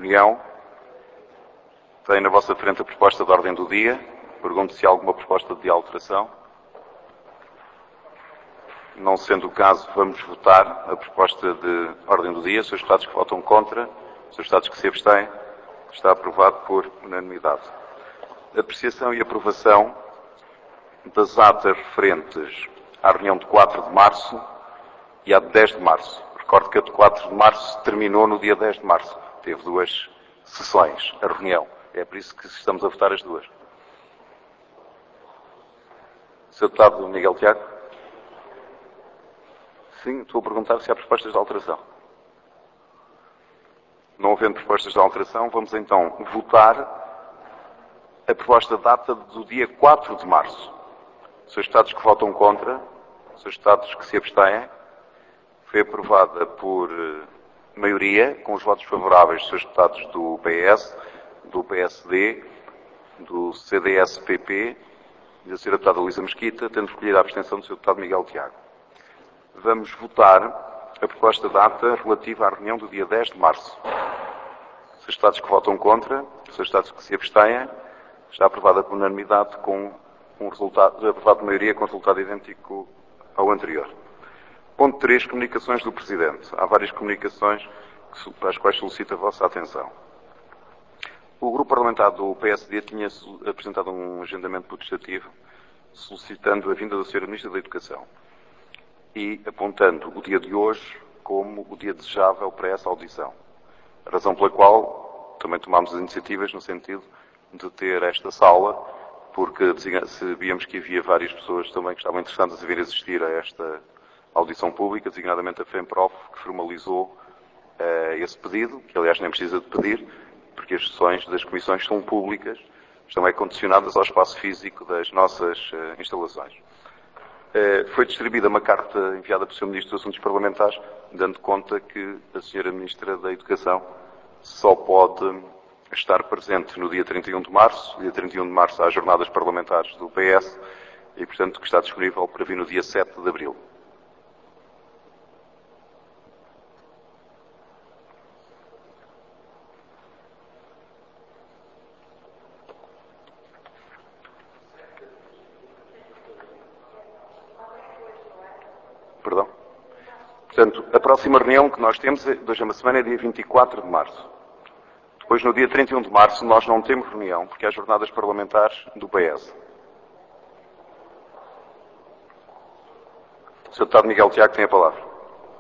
reunião. Tem na vossa frente a proposta de ordem do dia. Pergunto se há alguma proposta de alteração. Não sendo o caso, vamos votar a proposta de ordem do dia. Os deputados que votam contra, os deputados que se abstêm, está aprovado por unanimidade. Apreciação e aprovação das atas referentes à reunião de 4 de março e à de 10 de março. Recordo que a de 4 de março terminou no dia 10 de março. Teve 2 sessões, a reunião. É por isso que estamos a votar as duas. Sr. Deputado Miguel Tiago? Sim, estou a perguntar se há propostas de alteração. Não havendo propostas de alteração, vamos então votar a proposta de data do dia 4 de março. Os deputados que votam contra, os deputados que se abstêm, foi aprovada por maioria, com os votos favoráveis dos deputados do PS, do PSD, do CDS-PP e da Sra. Deputada Luísa Mesquita, tendo escolhido a abstenção do Sr. Deputado Miguel Tiago. Vamos votar a proposta de data relativa à reunião do dia 10 de março. Os deputados que votam contra, os deputados que se abstêm, está aprovada por unanimidade com um resultado, aprovado por maioria com resultado idêntico ao anterior. Ponto 3. Comunicações do Presidente. Há várias comunicações para as quais solicito a vossa atenção. O Grupo Parlamentar do PSD tinha apresentado um agendamento protestativo solicitando a vinda da Sra. Ministra da Educação e apontando o dia de hoje como o dia desejável para essa audição. A razão pela qual também tomámos as iniciativas no sentido de ter esta sala, porque sabíamos que havia várias pessoas também que estavam interessadas em vir assistir a esta audição pública, designadamente a FEMPROF, que formalizou esse pedido, que aliás nem precisa de pedir, porque as sessões das comissões são públicas, estão condicionadas ao espaço físico das nossas instalações. Foi distribuída uma carta enviada pelo Sr. Ministro dos Assuntos Parlamentares, dando conta que a Sra. Ministra da Educação só pode estar presente no dia 31 de março. No dia 31 de março há jornadas parlamentares do PS e, portanto, que está disponível para vir no dia 7 de abril. Perdão? Portanto, a próxima reunião que nós temos, hoje é uma semana, é dia 24 de março. Depois, no dia 31 de março, nós não temos reunião, porque há jornadas parlamentares do PS. O Sr. Deputado Miguel Tiago tem a palavra.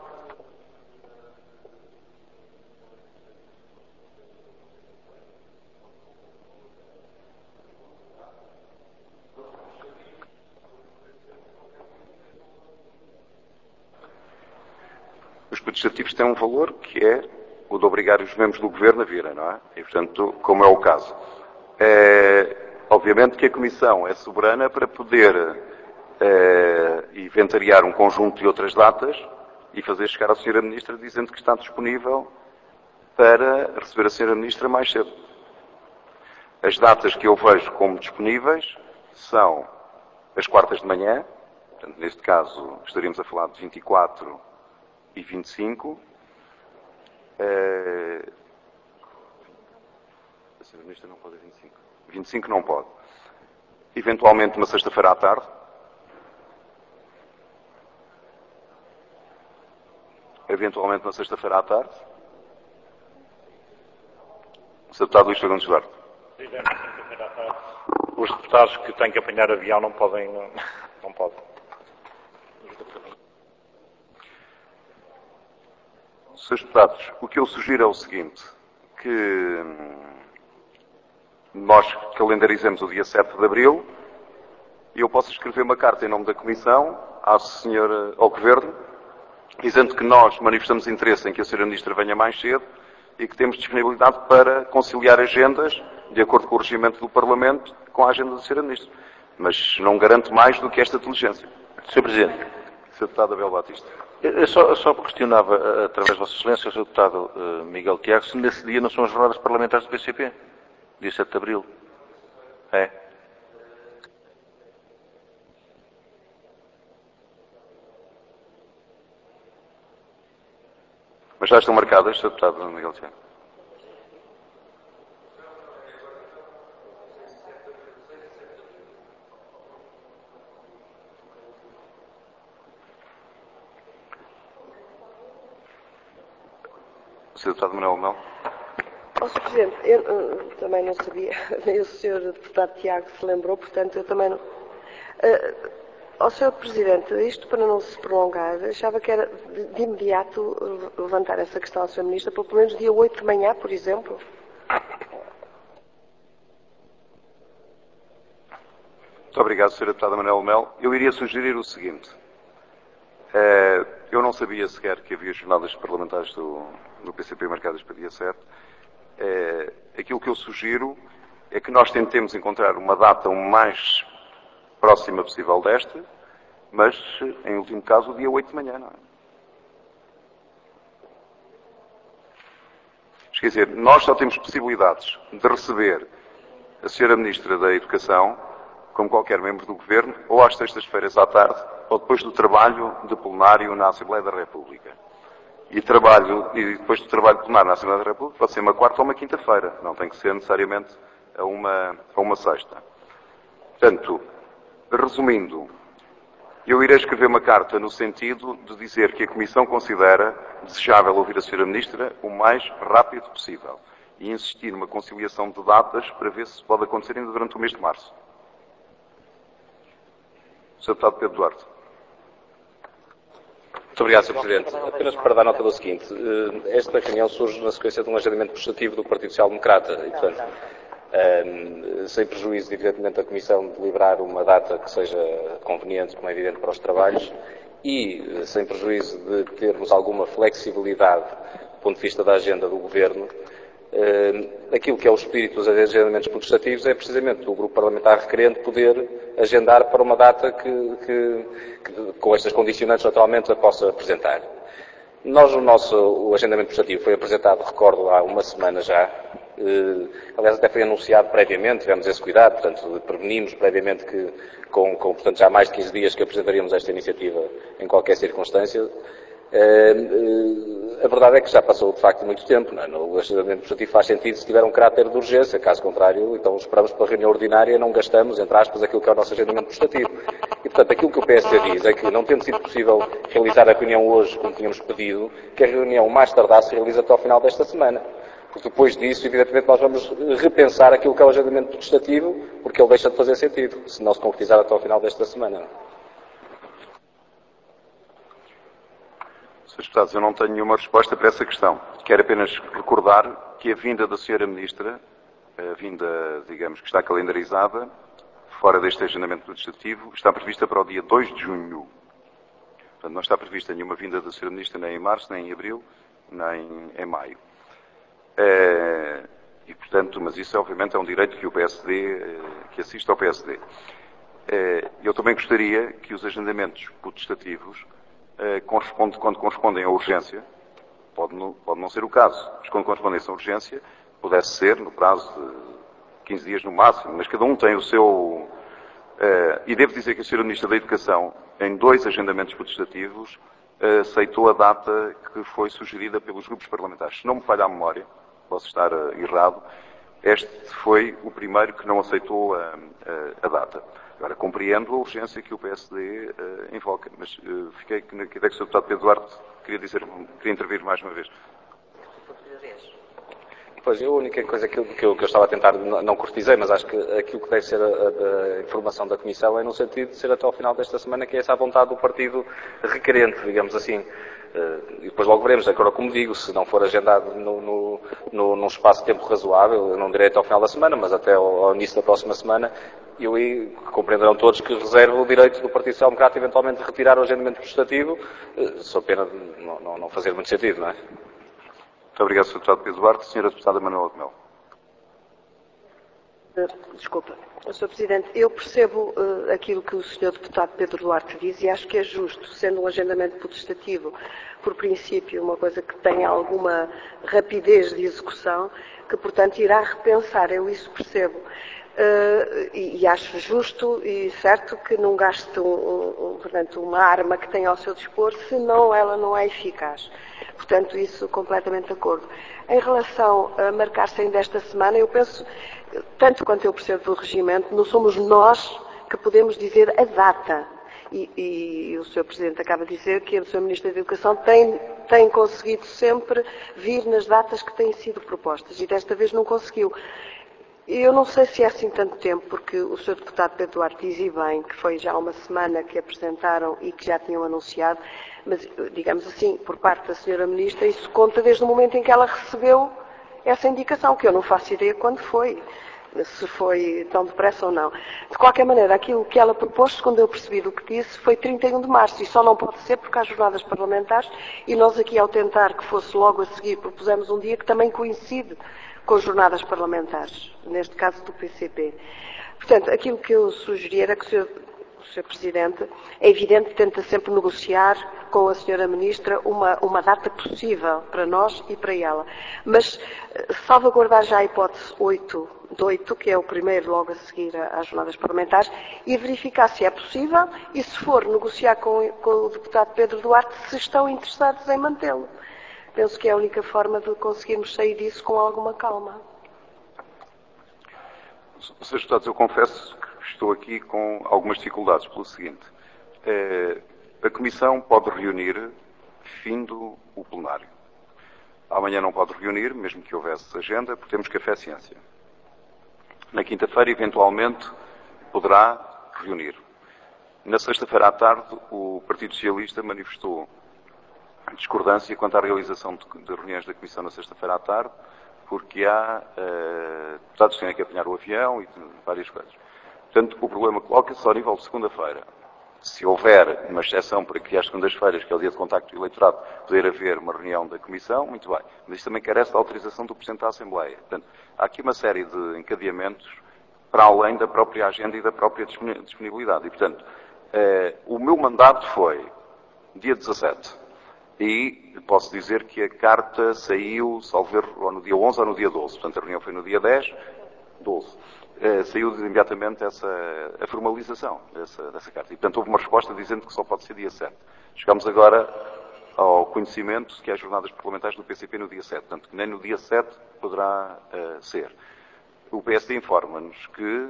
Os protestativos têm um valor que é o de obrigar os membros do Governo a virem, não é? E, portanto, como é o caso. Obviamente que a Comissão é soberana para poder inventariar um conjunto de outras datas e fazer chegar à Sra. Ministra dizendo que está disponível para receber a Sra. Ministra mais cedo. As datas que eu vejo como disponíveis são as quartas de manhã, portanto, neste caso estaríamos a falar de 24 e 25. A Sra. Ministra não pode 25. 25 não pode. Eventualmente uma sexta-feira à tarde. Eventualmente uma sexta-feira à tarde. O Sr. Deputado Luís Fagundes Duarte. Sexta-feira à tarde. Os deputados que têm que apanhar avião não podem. Não podem. Srs. Deputados, o que eu sugiro é o seguinte, que nós calendarizemos o dia 7 de abril e eu posso escrever uma carta em nome da Comissão ao Governo, dizendo que nós manifestamos interesse em que a Sra. Ministra venha mais cedo e que temos disponibilidade para conciliar agendas, de acordo com o regimento do Parlamento, com a agenda da Sra. Ministra. Mas não garanto mais do que esta diligência. Sr. Presidente. Sr. Deputado Abel Batista. Eu só questionava, através de Vossa Excelência, o Sr. Deputado Miguel Tiago, se nesse dia não são as jornadas parlamentares do PCP, dia 7 de abril. É. Mas já estão marcadas, Sr. Deputado Miguel Tiago. Sr. Deputado Manuel Melo. Sr. Presidente, eu também não sabia, nem o Sr. Deputado Tiago se lembrou, portanto eu também não... Sr. Presidente, isto para não se prolongar, achava que era de imediato levantar essa questão ao Sr. Ministro, pelo menos dia 8 de manhã, por exemplo. Muito obrigado, Sr. Deputado Manuel Melo. Eu iria sugerir o seguinte. Eu não sabia sequer que havia jornadas parlamentares do PCP marcadas para dia 7. Aquilo que eu sugiro é que nós tentemos encontrar uma data o mais próxima possível desta, mas, em último caso, o dia 8 de manhã, não é? Quer dizer, nós só temos possibilidades de receber a Sra. Ministra da Educação, como qualquer membro do Governo, ou às sextas-feiras à tarde, ou depois do trabalho de plenário na Assembleia da República. E depois do trabalho plenário na Assembleia da República pode ser uma quarta ou uma quinta-feira. Não tem que ser necessariamente a uma sexta. Portanto, resumindo, eu irei escrever uma carta no sentido de dizer que a Comissão considera desejável ouvir a Sra. Ministra o mais rápido possível e insistir numa conciliação de datas para ver se pode acontecer ainda durante o mês de março. Sr. Deputado Pedro Duarte. Muito obrigado, Sr. Presidente. Apenas para dar nota do seguinte. Esta reunião surge na sequência de um agendamento prestativo do Partido Social Democrata e, portanto, sem prejuízo, evidentemente, da Comissão de deliberar uma data que seja conveniente, como é evidente, para os trabalhos e sem prejuízo de termos alguma flexibilidade do ponto de vista da agenda do Governo, aquilo que é o espírito dos agendamentos protestativos é precisamente o grupo parlamentar requerente poder agendar para uma data que com estas condicionantes, naturalmente, a possa apresentar. O agendamento prestativo foi apresentado, recordo, há uma semana já. Aliás, até foi anunciado previamente, tivemos esse cuidado, portanto, prevenimos previamente que, portanto, já há mais de 15 dias que apresentaríamos esta iniciativa em qualquer circunstância. A verdade é que já passou, de facto, muito tempo. Não é? O agendamento prestativo faz sentido se tiver um caráter de urgência. Caso contrário, então esperamos pela reunião ordinária e não gastamos, entre aspas, aquilo que é o nosso agendamento prestativo. E, portanto, aquilo que o PSD diz é que, não tendo sido possível realizar a reunião hoje, como tínhamos pedido, que a reunião mais tardar se realiza até ao final desta semana. Porque depois disso, evidentemente, nós vamos repensar aquilo que é o agendamento prestativo, porque ele deixa de fazer sentido, se não se concretizar até ao final desta semana. Srs. Deputados, eu não tenho nenhuma resposta para essa questão. Quero apenas recordar que a vinda da Sra. Ministra, a vinda, digamos, que está calendarizada, fora deste agendamento legislativo, está prevista para o dia 2 de junho. Portanto, não está prevista nenhuma vinda da Sra. Ministra nem em março, nem em abril, nem em maio. E, portanto, mas isso, obviamente, é um direito que o PSD, que assiste ao PSD. Eu também gostaria que os agendamentos potestativos quando correspondem à urgência, pode não ser o caso, mas quando correspondem a urgência, pudesse ser no prazo de 15 dias no máximo, mas cada um tem o seu... E devo dizer que a Sra. Ministra da Educação, em 2 agendamentos potestativos, aceitou a data que foi sugerida pelos grupos parlamentares. Se não me falha a memória, posso estar errado, este foi o primeiro que não aceitou a data. Agora, compreendo a urgência que o PSD invoca, mas fiquei com a ideia que o Sr. Deputado Pedro Duarte queria intervir mais uma vez. Pois, a única coisa que eu estava a tentar, não cortizei, mas acho que aquilo que deve ser a informação da Comissão é no sentido de ser até ao final desta semana, que é essa a vontade do partido requerente, digamos assim. E depois logo veremos. Agora, como digo, se não for agendado num espaço de tempo razoável, eu não direi até ao final da semana, mas até ao início da próxima semana, compreenderão todos que reservo o direito do Partido Social Democrata eventualmente de retirar o agendamento prestativo, só pena de não fazer muito sentido, não é? Muito obrigado, Sr. Deputado Pedro Duarte. Sra. Deputada Manuela de Melo. Desculpa. Sr. Presidente, eu percebo aquilo que o Sr. Deputado Pedro Duarte diz e acho que é justo, sendo um agendamento potestativo, por princípio, uma coisa que tenha alguma rapidez de execução, que, portanto, irá repensar. Eu isso percebo. E acho justo e certo que não gaste portanto, uma arma que tem ao seu dispor, senão ela não é eficaz. Portanto, isso completamente de acordo. Em relação a marcar-se ainda esta semana, eu penso, tanto quanto eu percebo do regimento, não somos nós que podemos dizer a data. E o Sr. Presidente acaba de dizer que o Sr. Ministro da Educação tem conseguido sempre vir nas datas que têm sido propostas e desta vez não conseguiu. Eu não sei se é assim tanto tempo, porque o Sr. Deputado Pedro Duarte dizia bem que foi já uma semana que apresentaram e que já tinham anunciado, mas, digamos assim, por parte da Sra. Ministra, isso conta desde o momento em que ela recebeu essa indicação, que eu não faço ideia quando foi, se foi tão depressa ou não. De qualquer maneira, aquilo que ela propôs, quando eu percebi do que disse, foi 31 de março, e só não pode ser porque há jornadas parlamentares, e nós aqui, ao tentar que fosse logo a seguir, propusemos um dia que também coincide com as jornadas parlamentares, neste caso do PCP. Portanto, aquilo que eu sugeri era que o Sr. Presidente, é evidente, tenta sempre negociar com a Sra. Ministra uma data possível para nós e para ela. Mas salvaguardar já a hipótese 8, que é o primeiro logo a seguir às jornadas parlamentares, e verificar se é possível e, se for, negociar com o deputado Pedro Duarte se estão interessados em mantê-lo. Penso que é a única forma de conseguirmos sair disso com alguma calma. Srs. Deputados, eu confesso que estou aqui com algumas dificuldades pelo seguinte. A Comissão pode reunir findo o plenário. Amanhã não pode reunir, mesmo que houvesse agenda, porque temos café ciência. Na quinta-feira, eventualmente, poderá reunir. Na sexta-feira à tarde, o Partido Socialista manifestou discordância quanto à realização de reuniões da Comissão na sexta-feira à tarde, porque há deputados que têm que apanhar o avião e várias coisas. Portanto, o problema coloca-se só ao nível de segunda-feira. Se houver uma exceção para que às segundas-feiras, que é o dia de contacto do eleitorado, poder haver uma reunião da Comissão, muito bem. Mas isto também carece da autorização do Presidente da Assembleia. Portanto, há aqui uma série de encadeamentos para além da própria agenda e da própria disponibilidade. E, portanto, o meu mandato foi dia 17. E posso dizer que a carta saiu, salvo erro, ou no dia 11 ou no dia 12. Portanto, a reunião foi no dia 10, 12. Saiu imediatamente a formalização dessa carta. E, portanto, houve uma resposta dizendo que só pode ser dia 7. Chegamos agora ao conhecimento que há jornadas parlamentares do PCP no dia 7. Portanto, nem no dia 7 poderá ser. O PSD informa-nos que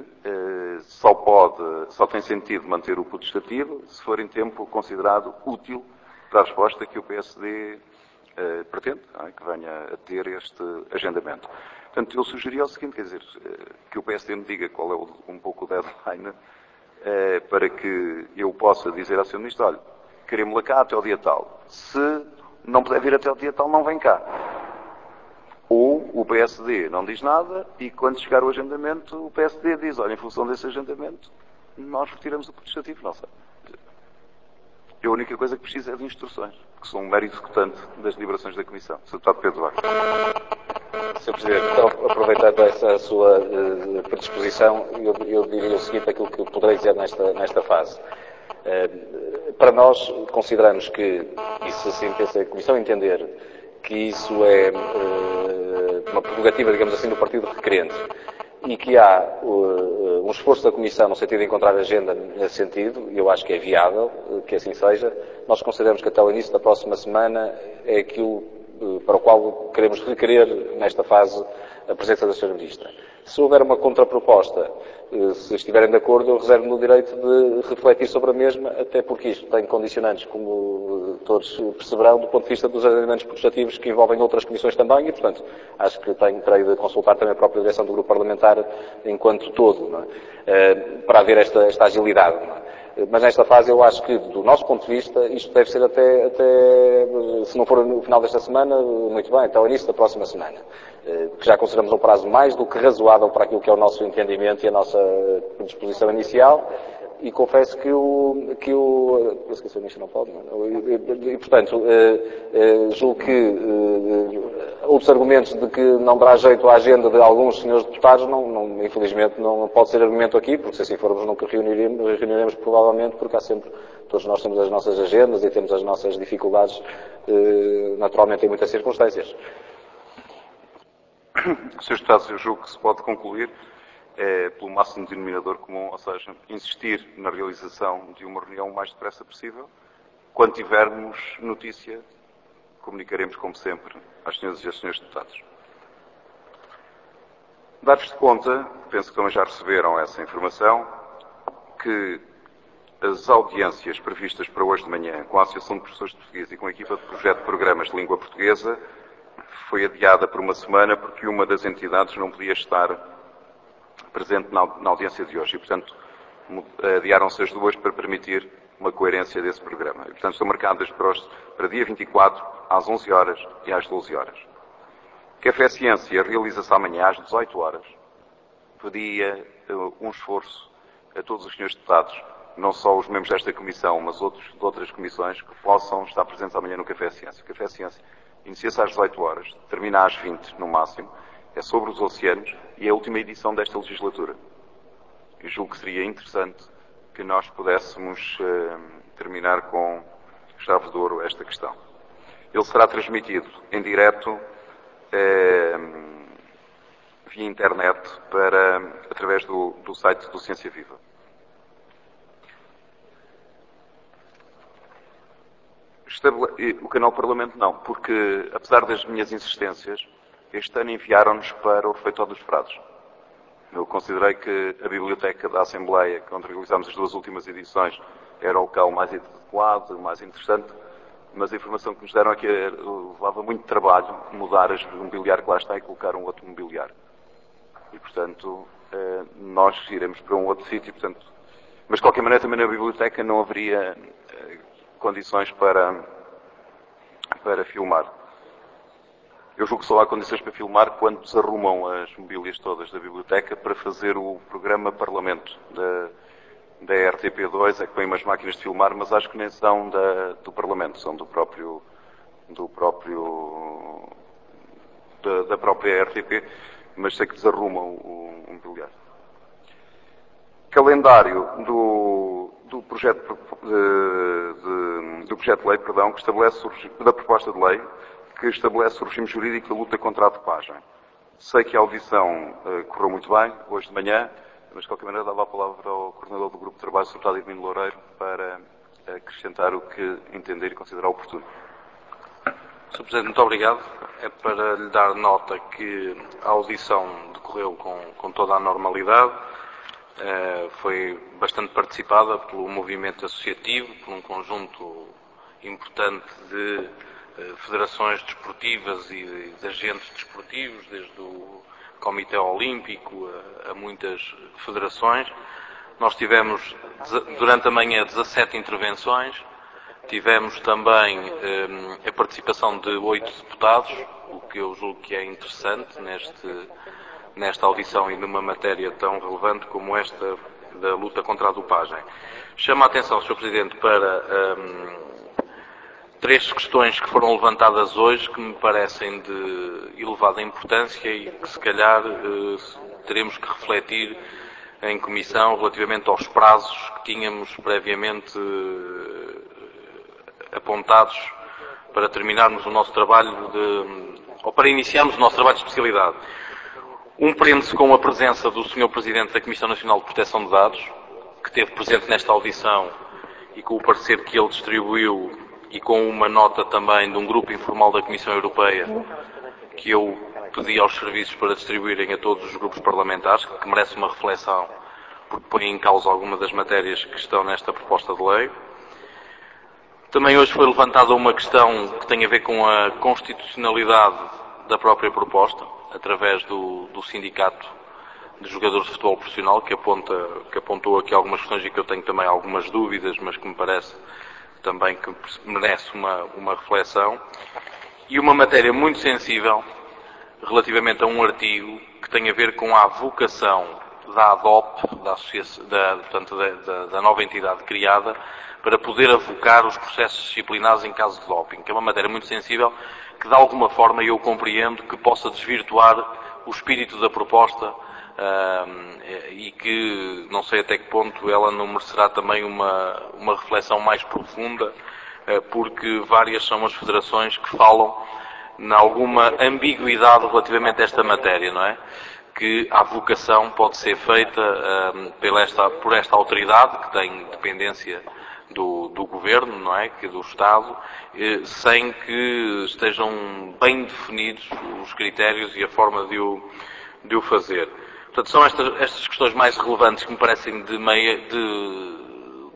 só tem sentido manter o putestativo se for em tempo considerado útil para a resposta que o PSD pretende, que venha a ter este agendamento. Portanto, eu sugeria o seguinte, quer dizer, que o PSD me diga qual é um pouco o deadline para que eu possa dizer ao Sr. Ministro, olha, queremos-la cá até ao dia tal. Se não puder vir até ao dia tal, não vem cá. Ou o PSD não diz nada e quando chegar o agendamento, o PSD diz, olha, em função desse agendamento, nós retiramos o putestativo, não sei. A única coisa que preciso é de instruções, que sou um mero executante das deliberações da Comissão. Sr. Deputado Pedro Duarte. Sr. Presidente, então, aproveitando essa sua predisposição, eu diria o seguinte, aquilo que poderei dizer nesta fase. Para nós, consideramos que, e se assim pensa a Comissão entender, que isso é uma prerrogativa, digamos assim, do partido requerente, e que há um esforço da Comissão no sentido de encontrar agenda nesse sentido, e eu acho que é viável que assim seja, nós consideramos que até o início da próxima semana é aquilo para o qual queremos requerer, nesta fase, a presença da Sra. Ministra. Se houver uma contraproposta, se estiverem de acordo, eu reservo-me o direito de refletir sobre a mesma, até porque isto tem condicionantes, como todos perceberão, do ponto de vista dos agendamentos prestativos que envolvem outras comissões também, e, portanto, acho que terei de consultar também a própria direção do grupo parlamentar enquanto todo, não é? Para haver esta agilidade. Não é? Mas nesta fase eu acho que, do nosso ponto de vista, isto deve ser até se não for no final desta semana, muito bem, até o início da próxima semana. Que já consideramos um prazo mais do que razoável para aquilo que é o nosso entendimento e a nossa disposição inicial. E confesso que eu esqueci, o não pode, não? E portanto, julgo que outros argumentos de que não dará jeito à agenda de alguns senhores deputados, infelizmente, não pode ser argumento aqui, porque se assim formos nunca reuniremos provavelmente, porque há sempre, todos nós temos as nossas agendas e temos as nossas dificuldades, naturalmente, em muitas circunstâncias. Srs. Deputados, eu julgo que se pode concluir pelo máximo denominador comum, ou seja, insistir na realização de uma reunião o mais depressa possível. Quando tivermos notícia, comunicaremos, como sempre, às senhoras e aos senhores deputados. Dar-vos de conta, penso que também já receberam essa informação, que as audiências previstas para hoje de manhã com a Associação de Professores de Português e com a equipa de projeto de programas de língua portuguesa foi adiada por uma semana porque uma das entidades não podia estar presente na audiência de hoje e, portanto, adiaram-se as duas para permitir uma coerência desse programa. E, portanto, estão marcadas para dia 24, às 11 horas e às 12 horas. Café Ciência realiza-se amanhã às 18 horas. Pedia um esforço a todos os senhores deputados, não só os membros desta comissão, mas outros de outras comissões, que possam estar presentes amanhã no Café Ciência. O Café Ciência inicia-se às 18 horas, termina às 20 no máximo, é sobre os oceanos e é a última edição desta legislatura. Eu julgo que seria interessante que nós pudéssemos terminar com chave de ouro esta questão. Ele será transmitido em direto via internet através do site do Ciência Viva. O canal Parlamento não, porque, apesar das minhas insistências, este ano enviaram-nos para o Refeitório dos Frades. Eu considerei que a Biblioteca da Assembleia, onde realizámos as duas últimas edições, era o local mais adequado, mais interessante, mas a informação que nos deram é que levava muito trabalho mudar o mobiliário que lá está e colocar um outro mobiliário. E, portanto, nós iremos para um outro sítio, portanto, mas de qualquer maneira também na biblioteca não haveria condições para filmar. Eu julgo que só há condições para filmar quando desarrumam as mobílias todas da biblioteca para fazer o programa Parlamento da RTP2, é que põem umas máquinas de filmar, mas acho que nem são do Parlamento, são da própria RTP, mas sei que desarrumam o mobiliário. Calendário do projeto de lei, que estabelece da proposta de lei que estabelece o regime jurídico da luta contra a dopagem. Sei que a audição correu muito bem hoje de manhã, mas de qualquer maneira dava a palavra ao coordenador do grupo de trabalho, Sr. Deputado Edmundo Loureiro, para acrescentar o que entender e considerar oportuno. Sr. Presidente, muito obrigado. É para lhe dar nota que a audição decorreu com toda a normalidade. Foi bastante participada pelo movimento associativo, por um conjunto importante de federações desportivas e de agentes desportivos, desde o Comitê Olímpico a muitas federações. Nós tivemos, durante a manhã, 17 intervenções. Tivemos também a participação de 8 deputados, o que eu julgo que é interessante nesta audição e numa matéria tão relevante como esta da luta contra a dopagem. Chamo a atenção, Sr. Presidente, para 3 questões que foram levantadas hoje que me parecem de elevada importância e que se calhar teremos que refletir em comissão relativamente aos prazos que tínhamos previamente apontados para terminarmos o nosso trabalho ou para iniciarmos o nosso trabalho de especialidade. Um prende-se com a presença do Sr. Presidente da Comissão Nacional de Proteção de Dados, que esteve presente nesta audição e com o parecer que ele distribuiu e com uma nota também de um grupo informal da Comissão Europeia que eu pedi aos serviços para distribuírem a todos os grupos parlamentares, que merece uma reflexão porque põe em causa alguma das matérias que estão nesta proposta de lei. Também hoje foi levantada uma questão que tem a ver com a constitucionalidade da própria proposta, através do Sindicato de Jogadores de Futebol Profissional, que apontou aqui algumas questões e que eu tenho também algumas dúvidas, mas que me parece também que merece uma reflexão. E uma matéria muito sensível, relativamente a um artigo que tem a ver com a avocação da ADOP, da nova entidade criada, para poder avocar os processos disciplinares em caso de doping, que é uma matéria muito sensível, que de alguma forma eu compreendo que possa desvirtuar o espírito da proposta e que não sei até que ponto ela não merecerá também uma reflexão mais profunda, porque várias são as federações que falam em alguma ambiguidade relativamente a esta matéria, não é? Que a avocação pode ser feita por esta autoridade, que tem dependência do Governo, não é? Que do Estado, sem que estejam bem definidos os critérios e a forma de o fazer. Portanto, são estas questões mais relevantes que me parecem de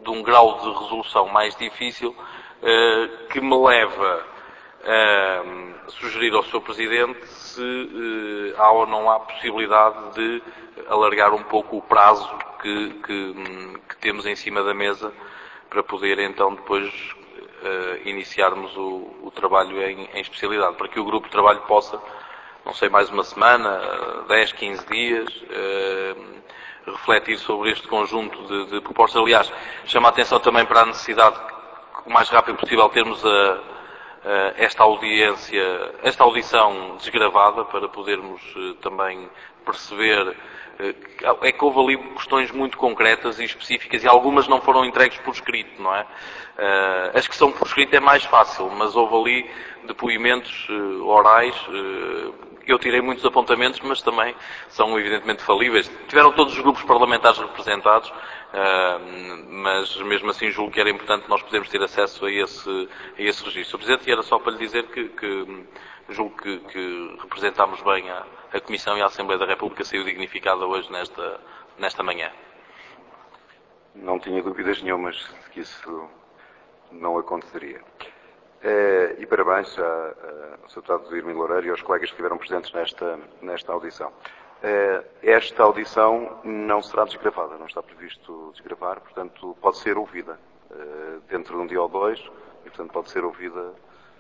de um grau de resolução mais difícil, que me leva a sugerir ao Sr. Presidente se há ou não há possibilidade de alargar um pouco o prazo que temos em cima da mesa para poder então depois iniciarmos o trabalho em especialidade, para que o grupo de trabalho possa, não sei, mais uma semana, 10, 15 dias, refletir sobre este conjunto de propostas. Aliás, chama a atenção também para a necessidade, o mais rápido possível, termos esta audição desgravada, para podermos também perceber que houve ali questões muito concretas e específicas, e algumas não foram entregues por escrito, não é? As que são por escrito é mais fácil, mas houve ali depoimentos orais. Eu tirei muitos apontamentos, mas também são evidentemente falíveis. Tiveram todos os grupos parlamentares representados, mas mesmo assim julgo que era importante nós podermos ter acesso a esse registro. Sr. Presidente, e era só para lhe dizer que julgo que representámos bem a Comissão, e a Assembleia da República saiu dignificada hoje nesta manhã. Não tinha dúvidas nenhumas de que isso não aconteceria. E parabéns ao Sr. Deputado Irmino Loureiro e aos colegas que estiveram presentes nesta audição. Esta audição não será desgravada, não está previsto desgravar, portanto pode ser ouvida dentro de um dia ou dois, e portanto pode ser ouvida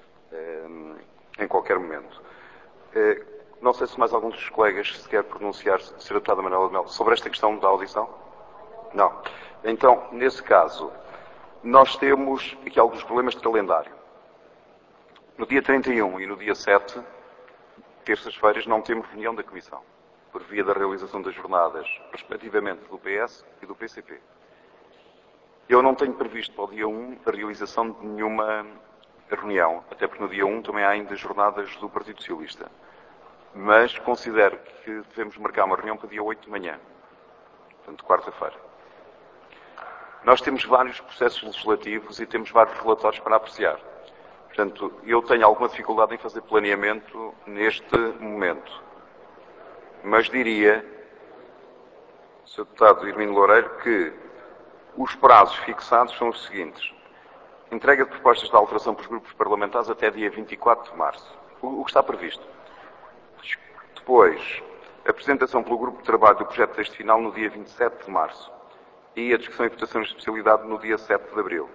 em qualquer momento. Não sei se mais algum dos colegas se quer pronunciar, Sr. Deputado Manuela de Melo, sobre esta questão da audição? Não. Então, nesse caso, nós temos aqui alguns problemas de calendário. No dia 31 e no dia 7, terças-feiras, não temos reunião da Comissão, por via da realização das jornadas, respectivamente, do PS e do PCP. Eu não tenho previsto para o dia 1 a realização de nenhuma reunião, até porque no dia 1 também há ainda jornadas do Partido Socialista. Mas considero que devemos marcar uma reunião para o dia 8 de manhã, portanto, quarta-feira. Nós temos vários processos legislativos e temos vários relatórios para apreciar. Portanto, eu tenho alguma dificuldade em fazer planeamento neste momento. Mas diria, Sr. Deputado Irmino Loureiro, que os prazos fixados são os seguintes. Entrega de propostas de alteração pelos grupos parlamentares até dia 24 de março. O que está previsto. Depois, apresentação pelo grupo de trabalho do projeto de texto final no dia 27 de março. E a discussão e votação de especialidade no dia 7 de abril.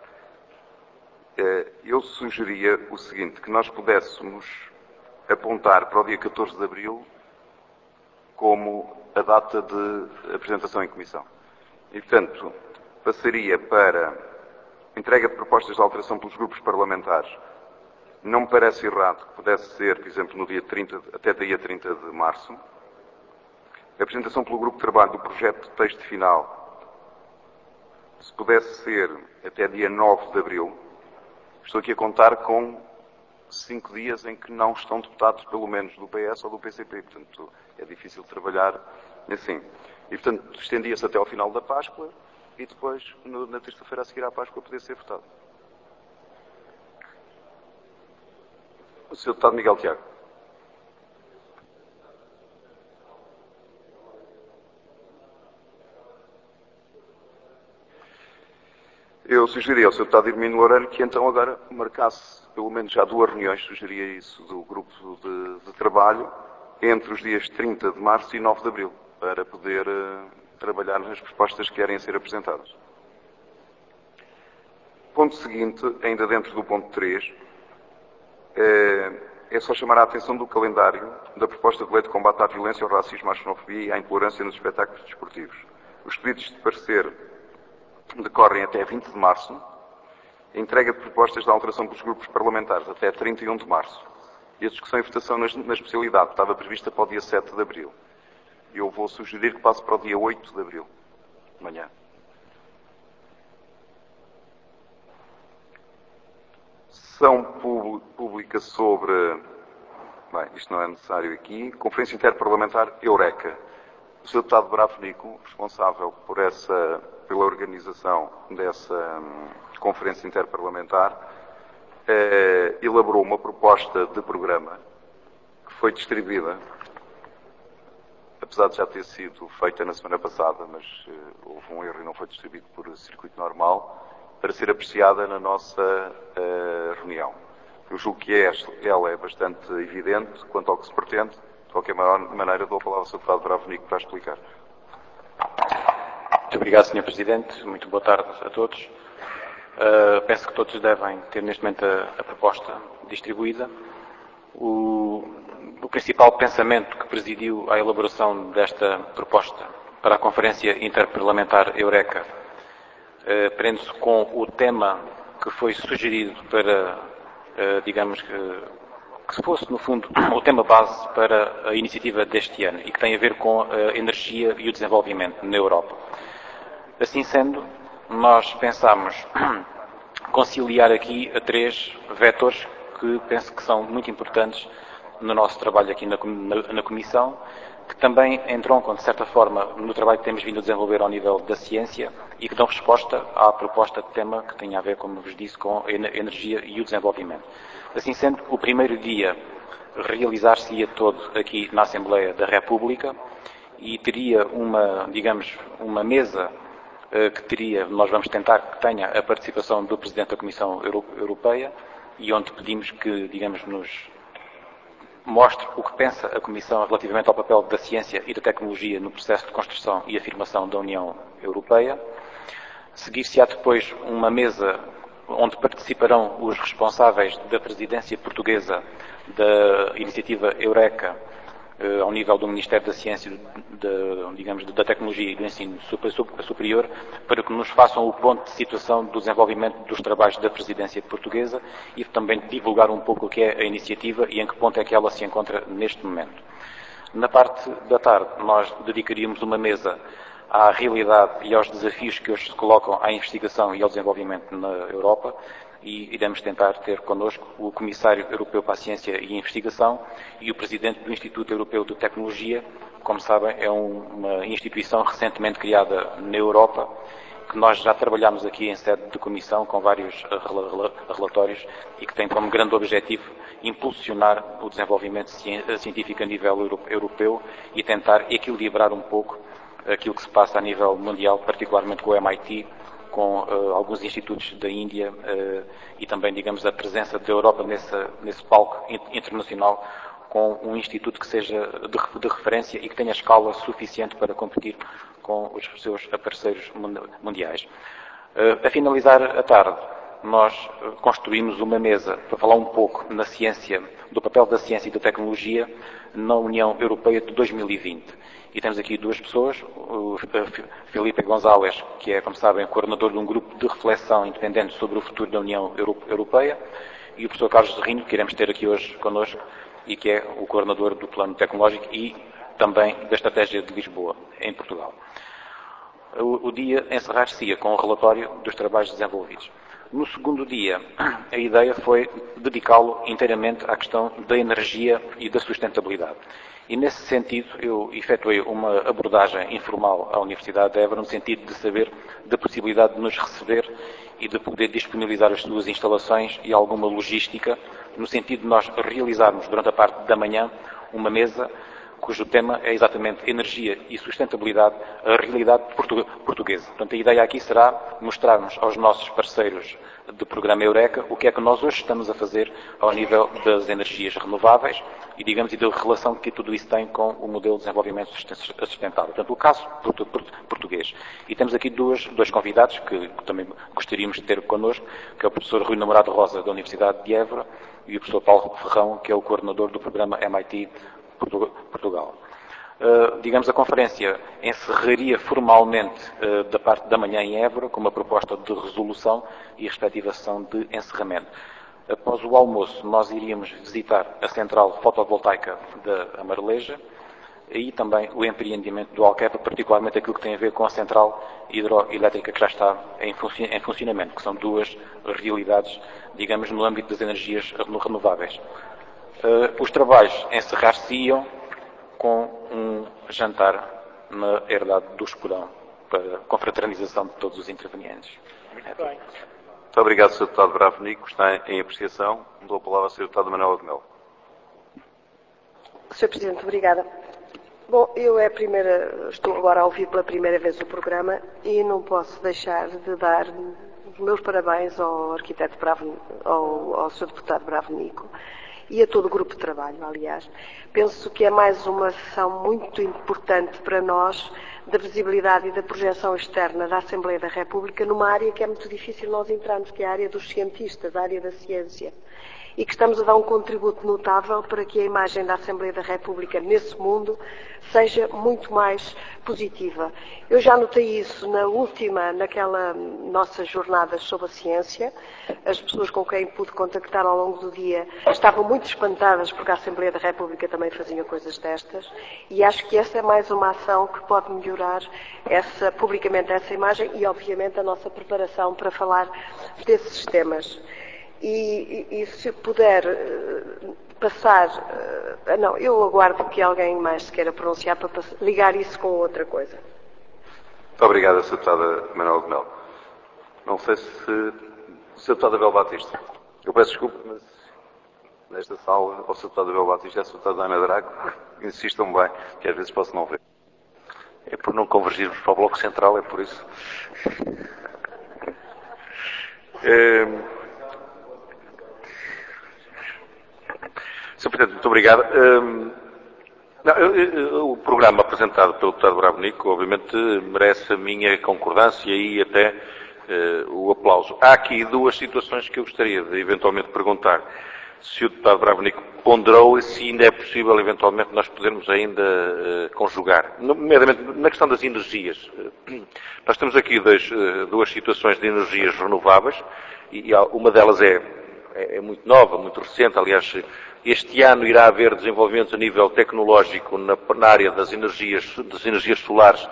Eu sugeria o seguinte, que nós pudéssemos apontar para o dia 14 de abril como a data de apresentação em comissão. E, portanto, passaria para entrega de propostas de alteração pelos grupos parlamentares. Não me parece errado que pudesse ser, por exemplo, no dia 30, até dia 30 de março. A apresentação pelo grupo de trabalho do projeto de texto final, se pudesse ser até dia 9 de abril. Estou aqui a contar com 5 dias em que não estão deputados, pelo menos, do PS ou do PCP. Portanto, é difícil trabalhar assim. E, portanto, estendia-se até ao final da Páscoa e depois, na terça-feira a seguir à Páscoa, poder ser votado. O Sr. Deputado Miguel Tiago. Eu sugeria ao Sr. Deputado Irmino Loureiro que então agora marcasse pelo menos já 2 reuniões, sugeria isso, do grupo de trabalho, entre os dias 30 de março e 9 de abril, para poder trabalhar nas propostas que querem ser apresentadas. Ponto seguinte, ainda dentro do ponto 3, é só chamar a atenção do calendário da proposta de lei de combate à violência, ao racismo, à xenofobia e à intolerância nos espetáculos desportivos. Os pedidos de parecer decorrem até 20 de março, a entrega de propostas de alteração pelos grupos parlamentares até 31 de março e a discussão e votação na especialidade estava prevista para o dia 7 de abril. Eu vou sugerir que passe para o dia 8 de abril, de manhã. Sessão pública sobre... Bem, isto não é necessário aqui. Conferência Interparlamentar Eureka. O Sr. Deputado Bravo Nico, responsável pela organização dessa Conferência Interparlamentar, elaborou uma proposta de programa que foi distribuída. apesar de já ter sido feita na semana passada, mas houve um erro e não foi distribuído por circuito normal, para ser apreciada na nossa reunião. Eu julgo que ela é bastante evidente quanto ao que se pretende. De qualquer maneira, dou a palavra ao Sr. Deputado Bravo Nico para explicar. Muito obrigado, Sr. Presidente. Muito boa tarde a todos. Penso que todos devem ter neste momento a proposta distribuída. O principal pensamento que presidiu a elaboração desta proposta para a Conferência Interparlamentar Eureka prende-se com o tema que foi sugerido para, digamos que fosse, no fundo, o tema base para a iniciativa deste ano e que tem a ver com a energia e o desenvolvimento na Europa. Assim sendo, nós pensámos conciliar aqui a 3 vetores que penso que são muito importantes no nosso trabalho aqui na Comissão, que também entroncam, de certa forma, no trabalho que temos vindo a desenvolver ao nível da ciência e que dão resposta à proposta de tema que tem a ver, como vos disse, com a energia e o desenvolvimento. Assim sendo, o primeiro dia realizar-se-ia todo aqui na Assembleia da República e teria uma mesa que nós vamos tentar que tenha a participação do Presidente da Comissão Europeia e onde pedimos que, digamos, nos mostre o que pensa a Comissão relativamente ao papel da ciência e da tecnologia no processo de construção e afirmação da União Europeia. Seguir-se-á depois uma mesa onde participarão os responsáveis da presidência portuguesa da iniciativa Eureka, ao nível do Ministério da Ciência, da Tecnologia e do Ensino Superior, para que nos façam o ponto de situação do desenvolvimento dos trabalhos da presidência portuguesa e também divulgar um pouco o que é a iniciativa e em que ponto é que ela se encontra neste momento. Na parte da tarde, nós dedicaríamos uma mesa à realidade e aos desafios que hoje se colocam à investigação e ao desenvolvimento na Europa e iremos tentar ter connosco o Comissário Europeu para a Ciência e a Investigação e o Presidente do Instituto Europeu de Tecnologia. Como sabem, é uma instituição recentemente criada na Europa, que nós já trabalhamos aqui em sede de comissão com vários relatórios e que tem como grande objetivo impulsionar o desenvolvimento científico a nível europeu e tentar equilibrar um pouco aquilo que se passa a nível mundial, particularmente com o MIT, com alguns institutos da Índia e também, digamos, a presença da Europa nesse palco internacional com um instituto que seja de referência e que tenha escala suficiente para competir com os seus parceiros mundiais. A finalizar a tarde, nós construímos uma mesa para falar um pouco na ciência, do papel da ciência e da tecnologia na União Europeia de 2020. E temos aqui 2 pessoas, o Filipe González, que é, como sabem, coordenador de um grupo de reflexão independente sobre o futuro da União Europeia, e o professor Carlos Zerrino, que iremos ter aqui hoje connosco, e que é o coordenador do Plano Tecnológico e também da Estratégia de Lisboa, em Portugal. O dia encerrar-se-ia com o relatório dos trabalhos desenvolvidos. No segundo dia, a ideia foi dedicá-lo inteiramente à questão da energia e da sustentabilidade. E, nesse sentido, eu efetuei uma abordagem informal à Universidade de Évora, no sentido de saber da possibilidade de nos receber e de poder disponibilizar as suas instalações e alguma logística, no sentido de nós realizarmos, durante a parte da manhã, uma mesa cujo tema é exatamente energia e sustentabilidade, a realidade portuguesa. Portanto, a ideia aqui será mostrarmos aos nossos parceiros do programa Eureka o que é que nós hoje estamos a fazer ao nível das energias renováveis e, digamos, e da relação que tudo isso tem com o modelo de desenvolvimento sustentável. Portanto, o caso português. E temos aqui dois convidados que também gostaríamos de ter connosco, que é o professor Rui Namorado Rosa, da Universidade de Évora, e o professor Paulo Ferrão, que é o coordenador do programa MIT Portugal. Digamos, a conferência encerraria formalmente da parte da manhã em Évora com uma proposta de resolução e a respectiva sessão de encerramento. Após o almoço, nós iríamos visitar a central fotovoltaica da Amareleja e também o empreendimento do Alqueva, particularmente aquilo que tem a ver com a central hidroelétrica que já está em funcionamento, que são 2 realidades, digamos, no âmbito das energias renováveis. Os trabalhos encerrar-se-iam com um jantar na herdade do Esporão, para confraternização de todos os intervenientes. Muito bem. Muito obrigado, Sr. Deputado Bravo Nico. Está em apreciação. Dou a palavra ao Sr. Deputado Manuel Admel. Sr. Presidente, obrigada. Bom, estou agora a ouvir pela primeira vez o programa e não posso deixar de dar os meus parabéns ao arquiteto ao Sr. Deputado Bravo Nico e a todo o grupo de trabalho, aliás. Penso que é mais uma sessão muito importante para nós da visibilidade e da projeção externa da Assembleia da República numa área que é muito difícil nós entrarmos, que é a área dos cientistas, a área da ciência. E que estamos a dar um contributo notável para que a imagem da Assembleia da República nesse mundo seja muito mais positiva. Eu já notei isso naquela nossa jornada sobre a ciência. As pessoas com quem pude contactar ao longo do dia estavam muito espantadas porque a Assembleia da República também fazia coisas destas e acho que essa é mais uma ação que pode melhorar publicamente essa imagem e, obviamente, a nossa preparação para falar desses temas. E se puder passar... Não, eu aguardo que alguém mais se queira pronunciar para ligar isso com outra coisa. Muito obrigado, Sra. Deputada Manuel de Melo. Não sei se... Sra. Deputada Abel Batista. Eu peço desculpa, mas nesta sala, ou Sra. Deputada Abel Batista e a Sra. Deputada Ana Drago, insistam bem, que às vezes posso não ver. É por não convergirmos para o Bloco Central, é por isso. Sr. Presidente, muito obrigado. O programa apresentado pelo deputado Bravo Nico, obviamente, merece a minha concordância e até o aplauso. Há aqui duas situações que eu gostaria de eventualmente perguntar. Se o deputado Bravo Nico ponderou e se ainda é possível, eventualmente, nós podermos ainda conjugar. Nomeadamente, na questão das energias. Nós temos aqui duas situações de energias renováveis e uma delas é muito nova, muito recente. Aliás, este ano irá haver desenvolvimentos a nível tecnológico na área das energias solares.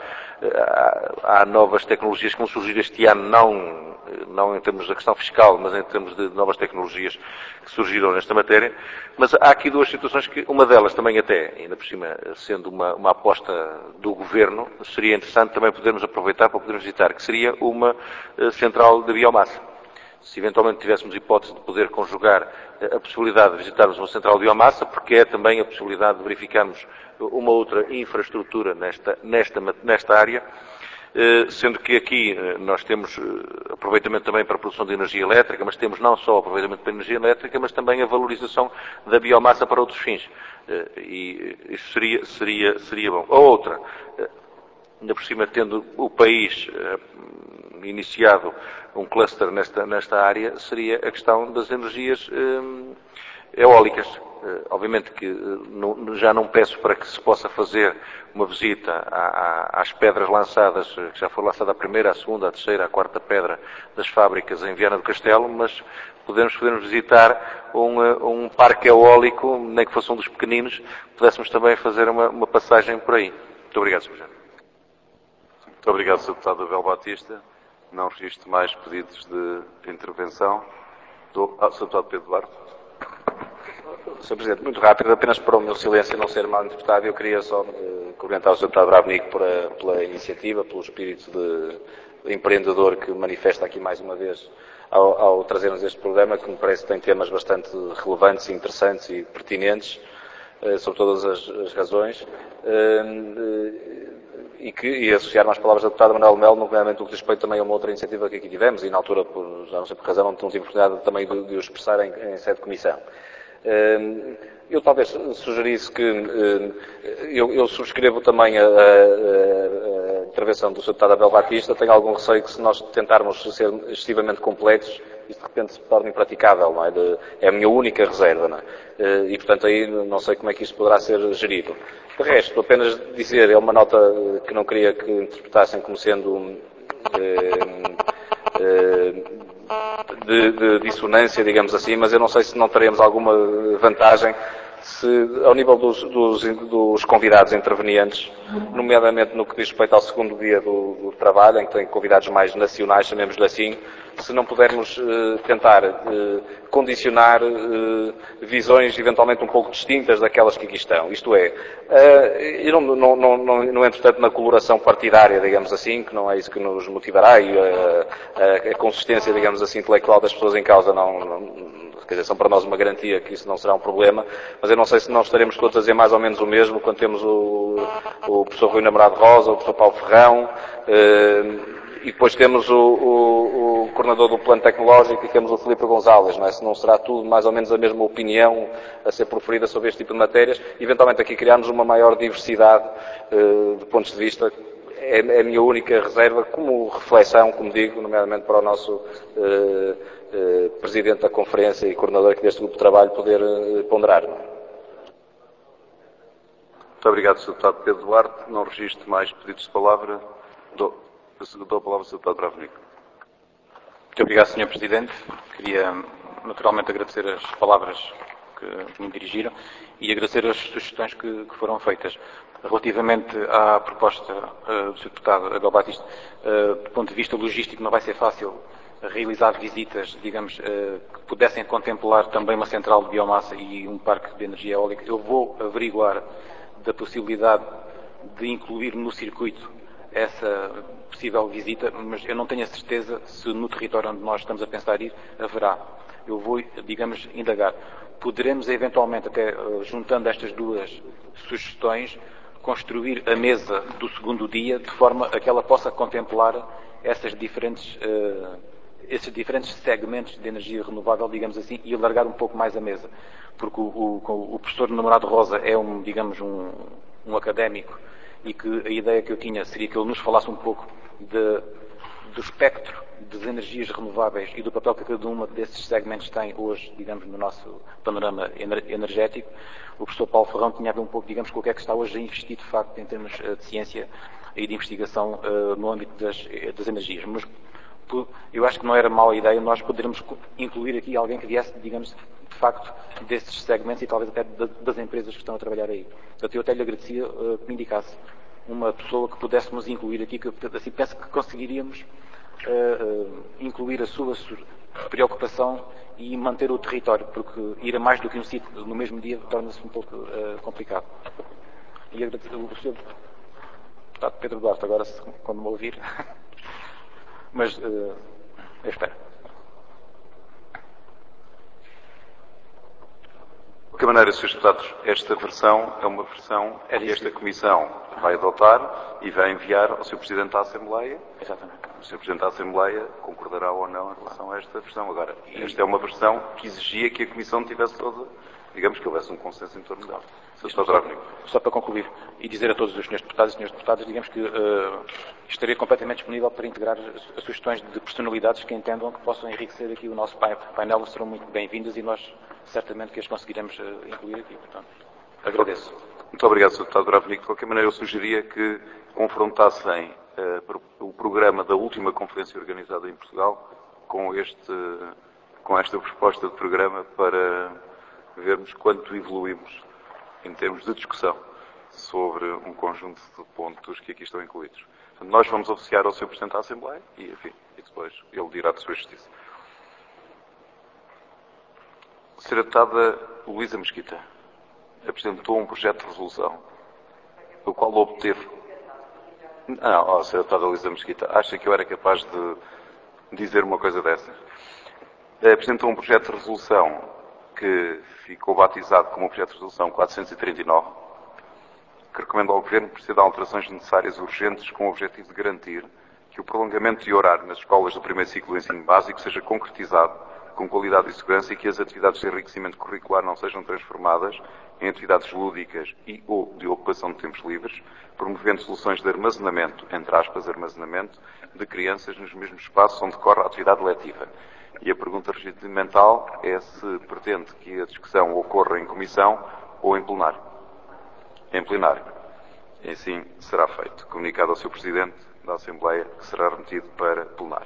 Há novas tecnologias que vão surgir este ano, não em termos da questão fiscal, mas em termos de novas tecnologias que surgiram nesta matéria. Mas há aqui duas situações que, uma delas também até, ainda por cima, sendo uma aposta do Governo, seria interessante também podermos aproveitar para podermos visitar, que seria uma central de biomassa. Se eventualmente tivéssemos hipótese de poder conjugar a possibilidade de visitarmos uma central de biomassa, porque é também a possibilidade de verificarmos uma outra infraestrutura nesta área, sendo que aqui nós temos aproveitamento também para a produção de energia elétrica, mas temos não só aproveitamento para a energia elétrica, mas também a valorização da biomassa para outros fins. E isso seria bom. A outra, ainda por cima tendo o país iniciado um cluster nesta área, seria a questão das energias eólicas. Obviamente que já não peço para que se possa fazer uma visita às pedras lançadas, que já foi lançada a primeira, a segunda, a terceira, a quarta pedra das fábricas em Viana do Castelo, mas podemos visitar um parque eólico, nem que fosse um dos pequeninos, pudéssemos também fazer uma passagem por aí. Muito obrigado, Sr. Presidente. Muito obrigado, Sr. Deputado Abel Batista. Não registro mais pedidos de intervenção. Sr. Deputado Pedro Duarte. Sr. Presidente, muito rápido, apenas para o meu silêncio não ser mal interpretado, eu queria só cumprimentar o Sr. Deputado Bravo Nico pela iniciativa, pelo espírito de empreendedor que manifesta aqui mais uma vez ao trazermos este programa, que me parece que tem temas bastante relevantes, interessantes e pertinentes, sobre todas as razões. E associar mais palavras da deputada Manuel Melo, nomeadamente o que diz respeito também a uma outra iniciativa que aqui tivemos, e na altura, já não sei por razão, não tive oportunidade também de o expressar em sede de comissão. Eu talvez sugerisse que eu subscrevo também a intervenção do Sr. Deputado Abel Batista. Tenho algum receio que, se nós tentarmos ser excessivamente complexos, isto de repente se torna impraticável, não é? É a minha única reserva, não é? E portanto aí não sei como é que isto poderá ser gerido. De resto, apenas dizer, é uma nota que não queria que interpretassem como sendo de dissonância, digamos assim, mas eu não sei se não teremos alguma vantagem se, ao nível dos convidados intervenientes, nomeadamente no que diz respeito ao segundo dia do trabalho, em que tem convidados mais nacionais, chamemos-lhe assim, se não pudermos tentar condicionar visões eventualmente um pouco distintas daquelas que aqui estão. Isto é, eu não entro tanto na coloração partidária, digamos assim, que não é isso que nos motivará, e a consistência, digamos assim, intelectual das pessoas em causa Quer dizer, são para nós uma garantia que isso não será um problema, mas eu não sei se não estaremos todos a dizer mais ou menos o mesmo quando temos o professor Rui Namorado Rosa, o professor Paulo Ferrão, e depois temos o coordenador do plano tecnológico e temos o Filipe Gonzalez, não é? Se não será tudo mais ou menos a mesma opinião a ser proferida sobre este tipo de matérias, eventualmente aqui criarmos uma maior diversidade de pontos de vista. É a minha única reserva como reflexão, como digo, nomeadamente para o nosso Presidente da Conferência e Coordenador aqui deste grupo de trabalho poder ponderar. Muito obrigado, Sr. Deputado Pedro Duarte. Não registro mais pedidos de palavra. Dou a palavra ao Sr. Deputado Bravo Nico. Muito obrigado, Sr. Presidente. Queria naturalmente agradecer as palavras que me dirigiram e agradecer as sugestões que foram feitas. Relativamente à proposta do Sr. Deputado Abel Batista, do ponto de vista logístico não vai ser fácil realizar visitas, digamos, que pudessem contemplar também uma central de biomassa e um parque de energia eólica. Eu vou averiguar da possibilidade de incluir no circuito essa possível visita, mas eu não tenho a certeza se no território onde nós estamos a pensar ir haverá. Eu vou, digamos, indagar. Poderemos eventualmente, até juntando estas duas sugestões, construir a mesa do segundo dia de forma a que ela possa contemplar esses diferentes segmentos de energia renovável, digamos assim, e alargar um pouco mais a mesa. Porque o professor Namorado Rosa é digamos, um académico e que a ideia que eu tinha seria que ele nos falasse um pouco do espectro das energias renováveis e do papel que cada uma desses segmentos tem hoje, digamos, no nosso panorama energético. O professor Paulo Ferrão tinha a ver um pouco, digamos, com o que é que está hoje a investir, de facto, em termos de ciência e de investigação no âmbito das energias. Mas eu acho que não era má ideia nós podermos incluir aqui alguém que viesse, digamos, de facto, desses segmentos e talvez até das empresas que estão a trabalhar aí. Portanto, eu até lhe agradecia que me indicasse uma pessoa que pudéssemos incluir aqui, que assim penso que conseguiríamos incluir a sua preocupação e manter o território, porque ir a mais do que um sítio no mesmo dia torna-se um pouco complicado. E agradecer o Sr. Deputado Pedro Duarte, agora quando me ouvir, mas eu espero. De qualquer maneira, Srs. Deputados, esta versão é uma versão que esta Comissão vai adotar e vai enviar ao Sr. Presidente da Assembleia. Exatamente. O Sr. Presidente da Assembleia concordará ou não em relação a esta versão. Agora, esta é uma versão que exigia que a Comissão tivesse toda, digamos que houvesse um consenso em torno dela. Só para concluir e dizer a todos os senhores deputados e senhores deputadas, digamos que estaria completamente disponível para integrar as sugestões de personalidades que entendam que possam enriquecer aqui o nosso painel, serão muito bem-vindas e nós certamente que as conseguiremos incluir aqui. Portanto, agradeço. Muito obrigado, Sr. Deputado Bravo Nico. De qualquer maneira, eu sugeria que confrontassem o programa da última conferência organizada em Portugal com esta proposta de programa para vermos quanto evoluímos em termos de discussão sobre um conjunto de pontos que aqui estão incluídos. Portanto, nós vamos oficiar ao Sr. Presidente da Assembleia e, enfim, e depois ele dirá de sua justiça. A Sra. Deputada Luísa Mesquita apresentou um projeto de resolução, o qual obteve... Não, Sra. Deputada Luísa Mesquita, acha que eu era capaz de dizer uma coisa dessas? Apresentou um projeto de resolução que ficou batizado como o projeto de resolução 439, que recomenda ao Governo proceder a alterações necessárias urgentes com o objetivo de garantir que o prolongamento de horário nas escolas do primeiro ciclo do ensino básico seja concretizado com qualidade e segurança e que as atividades de enriquecimento curricular não sejam transformadas em atividades lúdicas e ou de ocupação de tempos livres, promovendo soluções de armazenamento, entre aspas, armazenamento, de crianças nos mesmos espaços onde decorre a atividade letiva. E a pergunta regimental é se pretende que a discussão ocorra em comissão ou em plenário. Em plenário. E assim será feito. Comunicado ao Sr. Presidente da Assembleia, que será remetido para plenário.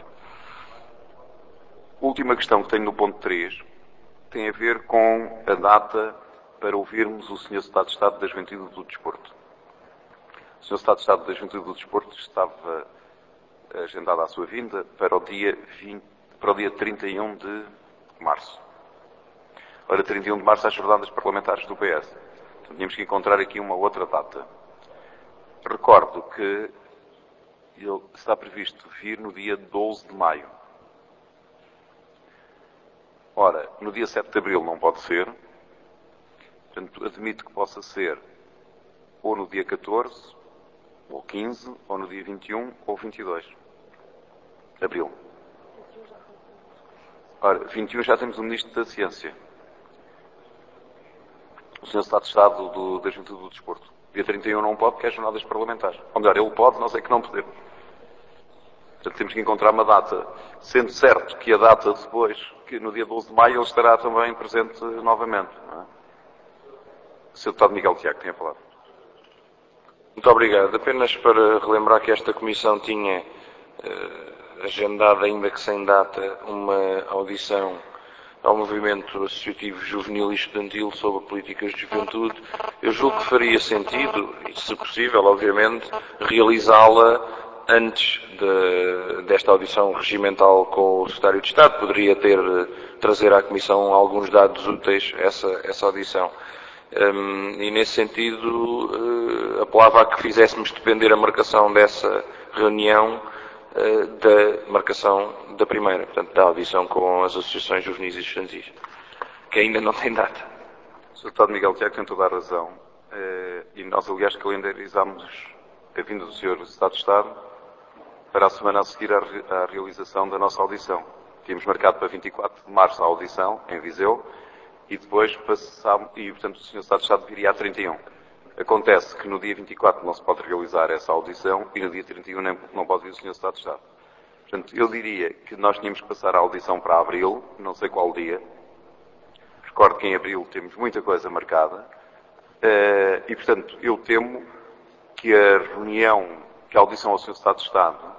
A última questão que tenho no ponto 3 tem a ver com a data para ouvirmos o Sr. Secretário de Estado da Juventude e do Desporto. O Sr. Secretário de Estado da Juventude e do Desporto estava agendada a sua vinda para o dia 31 de março. Ora, 31 de março, às jornadas parlamentares do PS. Então, tínhamos que encontrar aqui uma outra data. Recordo que ele está previsto vir no dia 12 de maio. Ora, no dia 7 de Abril não pode ser. Portanto, admito que possa ser ou no dia 14, ou 15, ou no dia 21, ou 22 de Abril. Ora, 21 já temos o Ministro da Ciência. O Sr. Secretário de Estado da Juventude do Desporto. Dia 31 não pode, porque é jornadas parlamentares. Ou melhor, ele pode, nós é que não podemos. Portanto, temos que encontrar uma data. Sendo certo que a data depois, que no dia 12 de maio, ele estará também presente novamente. Não é? O Sr. Deputado Miguel Tiago tem a palavra. Muito obrigado. Apenas para relembrar que esta Comissão tinha agendado, ainda que sem data, uma audição ao movimento associativo juvenil e estudantil sobre políticas de juventude. Eu julgo que faria sentido, e se possível, obviamente, realizá-la antes desta audição regimental com o Secretário de Estado. Poderia trazer à Comissão alguns dados úteis essa audição. E nesse sentido apelava a que fizéssemos depender a marcação dessa reunião da marcação da primeira, portanto da audição com as associações juvenis e estudantis, que ainda não tem data. O Sr. Deputado Miguel Tiago tem toda a razão, e nós aliás calendarizámos a vinda do Sr. Secretário de Estado para a semana a seguir à realização da nossa audição. Tínhamos marcado para 24 de março a audição, em Viseu, e depois passámos, e portanto o Sr. Secretário de Estado viria a 31. Acontece que no dia 24 não se pode realizar essa audição e no dia 31 não pode vir o Sr. Secretário de Estado. Portanto, eu diria que nós tínhamos que passar a audição para abril, não sei qual dia. Recordo que em abril temos muita coisa marcada. E, portanto, eu temo que a audição ao Sr. Secretário de Estado,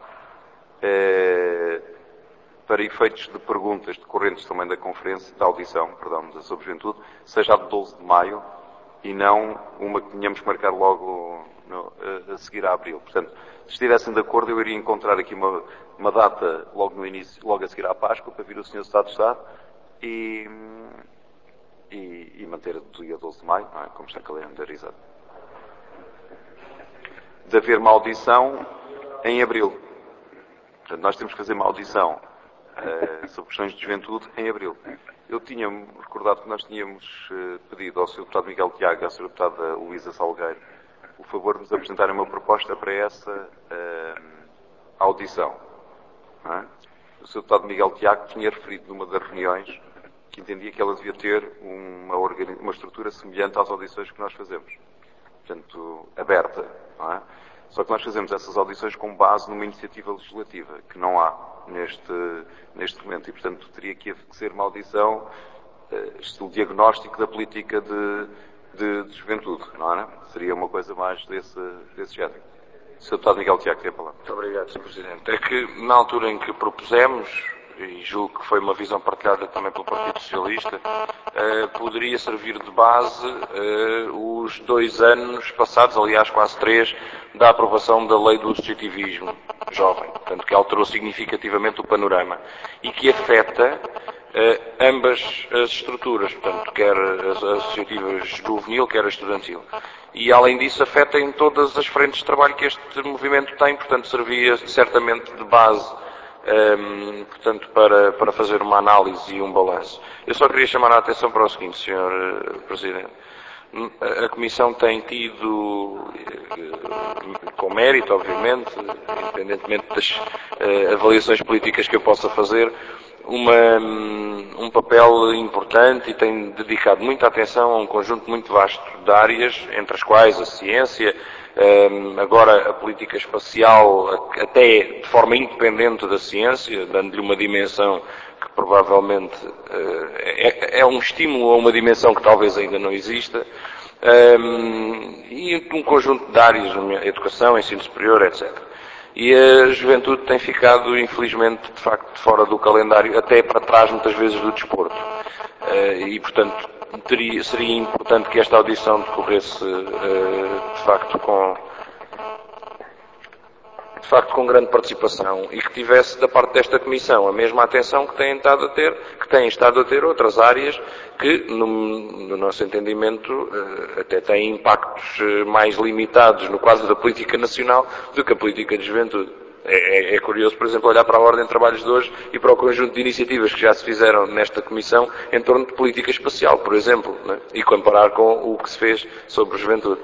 para efeitos de perguntas decorrentes também da conferência, da audição, sobre juventude, seja a de 12 de maio e não uma que tínhamos que marcar logo a seguir a abril. Portanto, se estivessem de acordo, eu iria encontrar aqui uma data logo no início, logo a seguir à Páscoa, para vir o Sr. Secretário de Estado e manter o dia 12 de maio, não é? Como está calendarizado. De haver uma audição em abril. Portanto, nós temos que fazer uma audição sobre questões de juventude em abril. Eu tinha-me recordado que nós tínhamos pedido ao Sr. Deputado Miguel Tiago e à Sra. Deputada Luísa Salgueiro o favor de nos apresentarem uma proposta para essa audição. Não é? O Sr. Deputado Miguel Tiago tinha referido numa das reuniões que entendia que ela devia ter uma estrutura semelhante às audições que nós fazemos. Portanto, aberta. Não é? Só que nós fazemos essas audições com base numa iniciativa legislativa, que não há neste momento. E, portanto, teria que ser uma audição, estilo diagnóstico da política de juventude, não é? Seria uma coisa mais desse género. Sr. Deputado Miguel Tiago, tem a palavra. Muito obrigado, Sr. Presidente. É que, na altura em que propusemos, e julgo que foi uma visão partilhada também pelo Partido Socialista, poderia servir de base os 2 anos passados, aliás quase 3, da aprovação da lei do associativismo jovem, portanto que alterou significativamente o panorama e que afeta ambas as estruturas, portanto quer as associativas juvenil, quer a estudantil. E além disso afeta em todas as frentes de trabalho que este movimento tem, portanto servia certamente de base portanto, para fazer uma análise e um balanço. Eu só queria chamar a atenção para o seguinte, Sr. Presidente. A Comissão tem tido, com mérito, obviamente, independentemente das avaliações políticas que eu possa fazer, um papel importante e tem dedicado muita atenção a um conjunto muito vasto de áreas, entre as quais a ciência, agora a política espacial, até de forma independente da ciência, dando-lhe uma dimensão que provavelmente é um estímulo a uma dimensão que talvez ainda não exista, e um conjunto de áreas, educação, ensino superior, etc. E a juventude tem ficado, infelizmente, de facto, fora do calendário, até para trás, muitas vezes, do desporto. E, portanto, seria importante que esta audição decorresse, de facto, com grande participação e que tivesse, da parte desta Comissão, a mesma atenção que têm estado a ter outras áreas que, no nosso entendimento, até têm impactos mais limitados no quadro da política nacional do que a política de juventude. É curioso, por exemplo, olhar para a ordem de trabalhos de hoje e para o conjunto de iniciativas que já se fizeram nesta Comissão em torno de política espacial, por exemplo, né? E comparar com o que se fez sobre a juventude.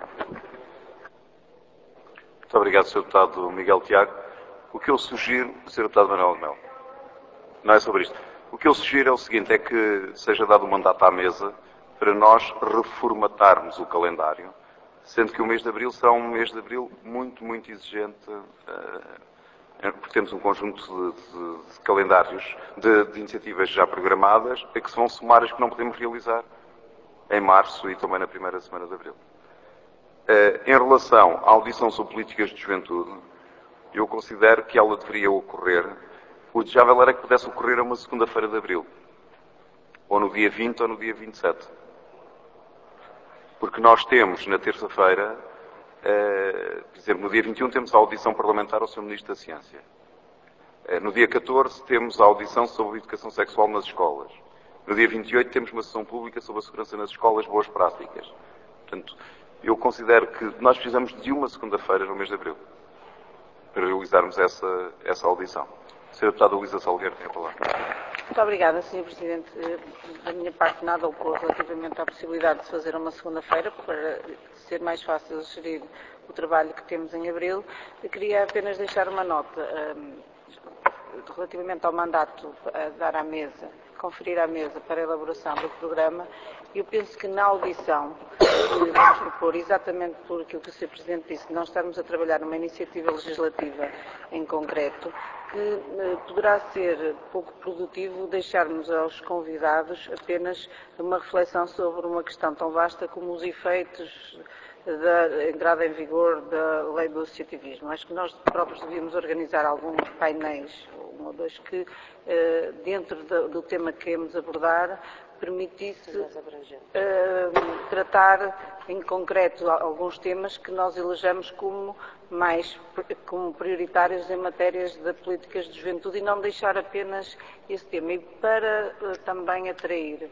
Muito obrigado, Sr. Deputado Miguel Tiago. O que eu sugiro, Sr. Deputado Manuel de Melo, não é sobre isto. O que eu sugiro é o seguinte, é que seja dado um mandato à mesa para nós reformatarmos o calendário, sendo que o mês de Abril será um mês de Abril muito, muito exigente, porque temos um conjunto de calendários, de iniciativas já programadas, a que se vão somar as que não podemos realizar em março e também na primeira semana de Abril. Em relação à audição sobre políticas de juventude, eu considero que ela deveria ocorrer, o desejável era que pudesse ocorrer a uma segunda-feira de Abril, ou no dia 20 ou no dia 27. Porque nós temos, na terça-feira, por exemplo, no dia 21 temos a audição parlamentar ao Sr. Ministro da Ciência. No dia 14 temos a audição sobre a educação sexual nas escolas. No dia 28 temos uma sessão pública sobre a segurança nas escolas, boas práticas. Portanto, eu considero que nós precisamos de uma segunda-feira no mês de Abril para realizarmos essa audição. Sra. Deputada Luísa Salgueiro tem a palavra. Muito obrigada, Sr. Presidente. Da minha parte, nada ocorre relativamente à possibilidade de se fazer uma segunda-feira para ser mais fácil gerir o trabalho que temos em Abril. Eu queria apenas deixar uma nota relativamente ao mandato a dar à mesa, conferir à mesa para a elaboração do programa. Eu penso que na audição, vamos propor exatamente por aquilo que o Sr. Presidente disse, nós estamos a trabalhar numa iniciativa legislativa em concreto, que poderá ser pouco produtivo deixarmos aos convidados apenas uma reflexão sobre uma questão tão vasta como os efeitos da entrada em vigor da lei do associativismo. Acho que nós próprios devíamos organizar alguns painéis, um ou dois, que dentro do tema que queremos abordar permitisse tratar em concreto alguns temas que nós elejamos como prioritários em matérias de políticas de juventude e não deixar apenas esse tema. E para também atrair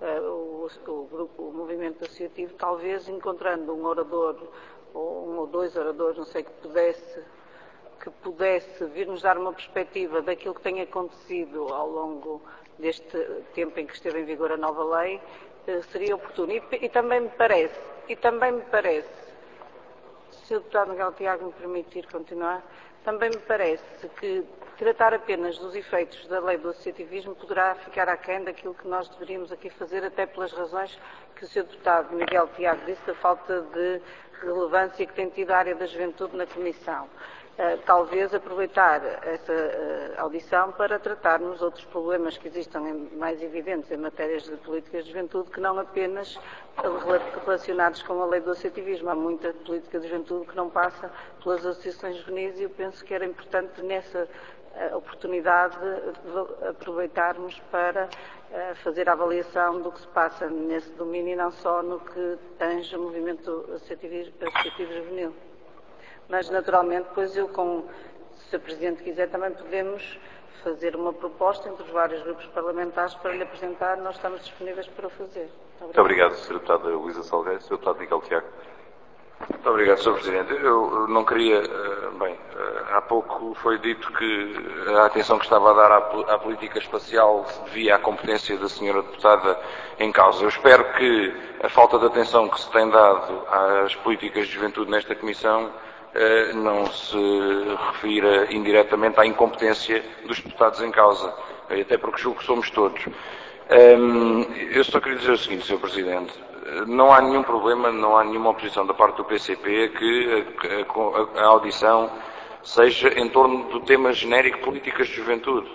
o movimento associativo, talvez encontrando um orador ou um ou dois oradores, não sei, que pudesse vir-nos dar uma perspectiva daquilo que tem acontecido ao longo deste tempo em que esteve em vigor a nova lei, seria oportuno. E também me parece, se o deputado Miguel Tiago me permitir continuar, também me parece que tratar apenas dos efeitos da lei do associativismo poderá ficar aquém daquilo que nós deveríamos aqui fazer, até pelas razões que o Sr. deputado Miguel Tiago disse, da falta de relevância que tem tido a área da juventude na Comissão. Talvez aproveitar essa audição para tratarmos outros problemas que existem mais evidentes em matérias de políticas de juventude, que não apenas relacionados com a lei do associativismo. Há muita política de juventude que não passa pelas associações juvenis e eu penso que era importante nessa oportunidade aproveitarmos para fazer a avaliação do que se passa nesse domínio e não só no que tange o movimento associativo juvenil. Mas, naturalmente, depois se o Presidente quiser, também podemos fazer uma proposta entre os vários grupos parlamentares para lhe apresentar. Nós estamos disponíveis para o fazer. Muito obrigado, Sra. Deputada Luísa Salgueiro. Sr. Deputado Miguel Tiago. Muito obrigado, Sr. Presidente. Eu não queria... há pouco foi dito que a atenção que estava a dar à política espacial se devia à competência da Sra. Deputada em causa. Eu espero que a falta de atenção que se tem dado às políticas de juventude nesta Comissão não se refira indiretamente à incompetência dos deputados em causa, até porque julgo que somos todos. Eu só queria dizer o seguinte, Sr. Presidente, não há nenhum problema, não há nenhuma oposição da parte do PCP que a audição seja em torno do tema genérico políticas de juventude.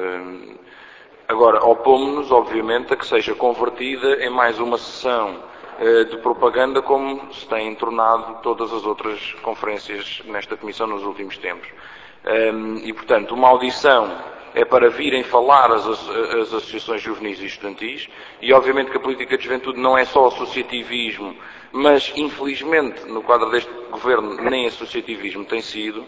Agora, opomos-nos, obviamente, a que seja convertida em mais uma sessão de propaganda, como se tem tornado todas as outras conferências nesta Comissão nos últimos tempos. E, portanto, uma audição é para virem falar as associações juvenis e estudantis, e obviamente que a política de juventude não é só associativismo, mas, infelizmente, no quadro deste Governo, nem associativismo tem sido,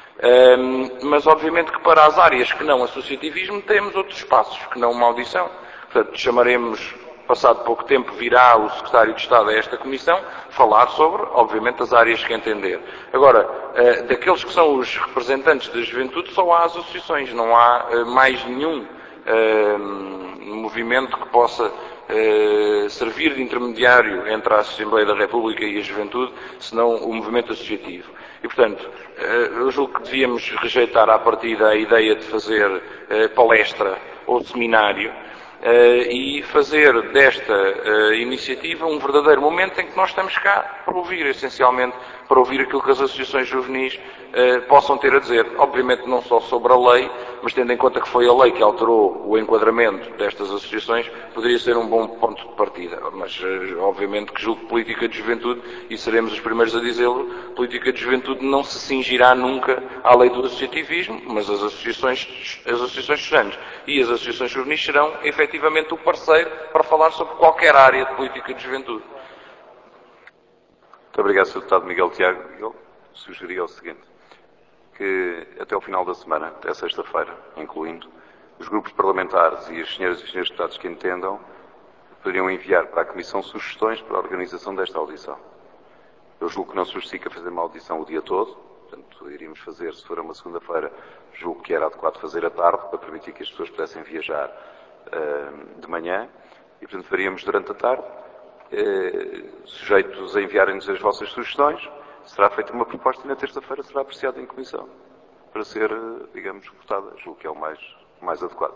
mas obviamente que para as áreas que não associativismo temos outros espaços, que não uma audição. Portanto, chamaremos passado pouco tempo virá o Secretário de Estado a esta Comissão falar sobre, obviamente, as áreas que entender. Agora, daqueles que são os representantes da juventude, só há as associações, não há mais nenhum movimento que possa servir de intermediário entre a Assembleia da República e a juventude, senão o movimento associativo. E, portanto, eu julgo que devíamos rejeitar à partida a ideia de fazer palestra ou seminário e fazer desta iniciativa um verdadeiro momento em que nós estamos cá para ouvir, essencialmente, para ouvir aquilo que as associações juvenis possam ter a dizer. Obviamente não só sobre a lei, mas tendo em conta que foi a lei que alterou o enquadramento destas associações, poderia ser um bom ponto de partida. Mas, obviamente, que julgo que política de juventude, e seremos os primeiros a dizê-lo, política de juventude não se cingirá nunca à lei do associativismo, mas as associações estudantes e as associações juvenis serão, efetivamente, o parceiro para falar sobre qualquer área de política de juventude. Muito obrigado, Sr. Deputado Miguel Tiago. Eu sugeria o seguinte, que até ao final da semana, até sexta-feira, incluindo, os grupos parlamentares e as senhoras e os senhores deputados que entendam, poderiam enviar para a Comissão sugestões para a organização desta audição. Eu julgo que não se justifica fazer uma audição o dia todo, portanto, iríamos fazer, se for uma segunda-feira, julgo que era adequado fazer à tarde, para permitir que as pessoas pudessem viajar de manhã, e, portanto, faríamos durante a tarde, sujeitos a enviarem-nos as vossas sugestões, será feita uma proposta e na terça-feira será apreciada em comissão, para ser, digamos, votada. Julgo que é o mais adequado.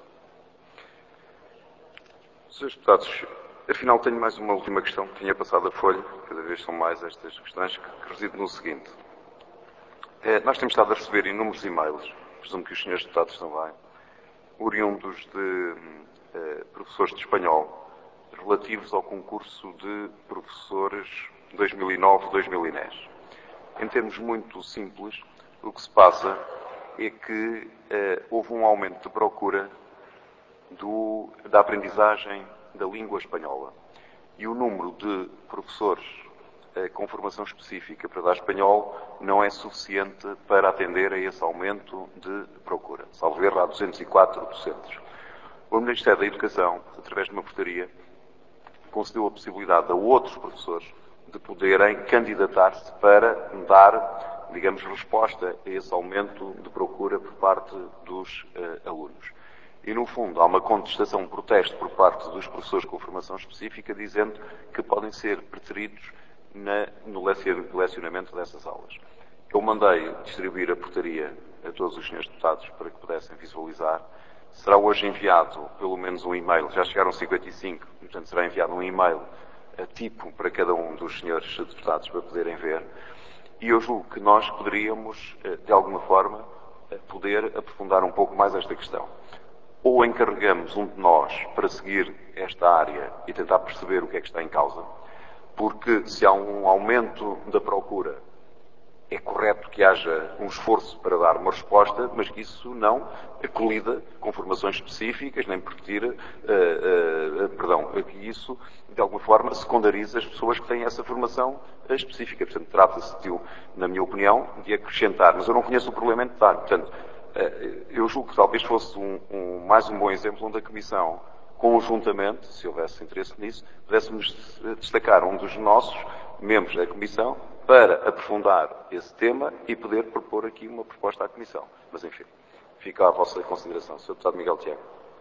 Senhores deputados, afinal tenho mais uma última questão que tinha passado a folha, cada vez são mais estas questões, que reside no seguinte. Nós temos estado a receber inúmeros e-mails, presumo que os senhores deputados também, oriundos de professores de espanhol, relativos ao concurso de professores 2009-2010. Em termos muito simples, o que se passa é que houve um aumento de procura da aprendizagem da língua espanhola. E o número de professores com formação específica para dar espanhol não é suficiente para atender a esse aumento de procura. Salvo erro, há 204 docentes. O Ministério da Educação, através de uma portaria, concedeu a possibilidade a outros professores de poderem candidatar-se para dar, digamos, resposta a esse aumento de procura por parte dos alunos. E, no fundo, há uma contestação, um protesto por parte dos professores com formação específica, dizendo que podem ser preteridos no lecionamento dessas aulas. Eu mandei distribuir a portaria a todos os senhores deputados para que pudessem visualizar. Será hoje enviado pelo menos um e-mail, já chegaram 55, portanto será enviado um e-mail tipo para cada um dos senhores deputados para poderem ver. E eu julgo que nós poderíamos, de alguma forma, poder aprofundar um pouco mais esta questão. Ou encarregamos um de nós para seguir esta área e tentar perceber o que é que está em causa, porque se há um aumento da procura, é correto que haja um esforço para dar uma resposta, mas que isso não colida com formações específicas, nem permitir, que isso, de alguma forma, secundarize as pessoas que têm essa formação específica. Portanto, trata-se, na minha opinião, de acrescentar. Mas eu não conheço o problema em detalhe. Portanto, eu julgo que talvez fosse mais um bom exemplo onde a Comissão, conjuntamente, se houvesse interesse nisso, pudéssemos destacar um dos nossos membros da Comissão para aprofundar esse tema e poder propor aqui uma proposta à Comissão. Mas, enfim, fica à vossa consideração. Sr. Deputado Miguel Tiago.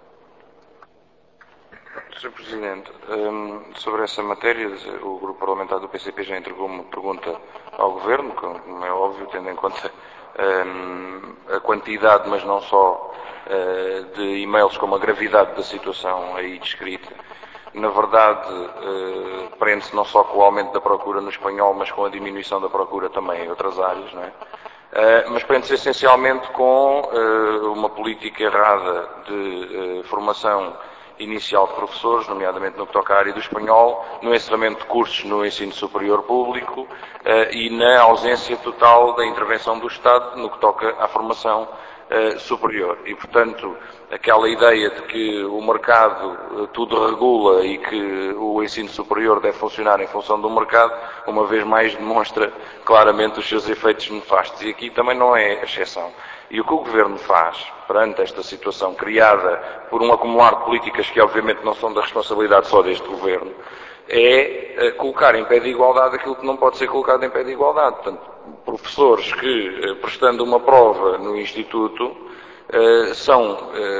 Sr. Presidente, sobre essa matéria, o Grupo Parlamentar do PCP já entregou uma pergunta ao Governo, como é óbvio, tendo em conta a quantidade, mas não só, de e-mails, como a gravidade da situação aí descrita. Na verdade, prende-se não só com o aumento da procura no espanhol, mas com a diminuição da procura também em outras áreas, não é? Mas prende-se essencialmente com uma política errada de formação inicial de professores, nomeadamente no que toca à área do espanhol, no encerramento de cursos no ensino superior público e na ausência total da intervenção do Estado no que toca à formação superior. E, portanto, aquela ideia de que o mercado tudo regula e que o ensino superior deve funcionar em função do mercado, uma vez mais demonstra claramente os seus efeitos nefastos. E aqui também não é exceção. E o que o Governo faz perante esta situação criada por um acumular de políticas que obviamente não são da responsabilidade só deste Governo, é colocar em pé de igualdade aquilo que não pode ser colocado em pé de igualdade. Portanto, professores que, prestando uma prova no Instituto, são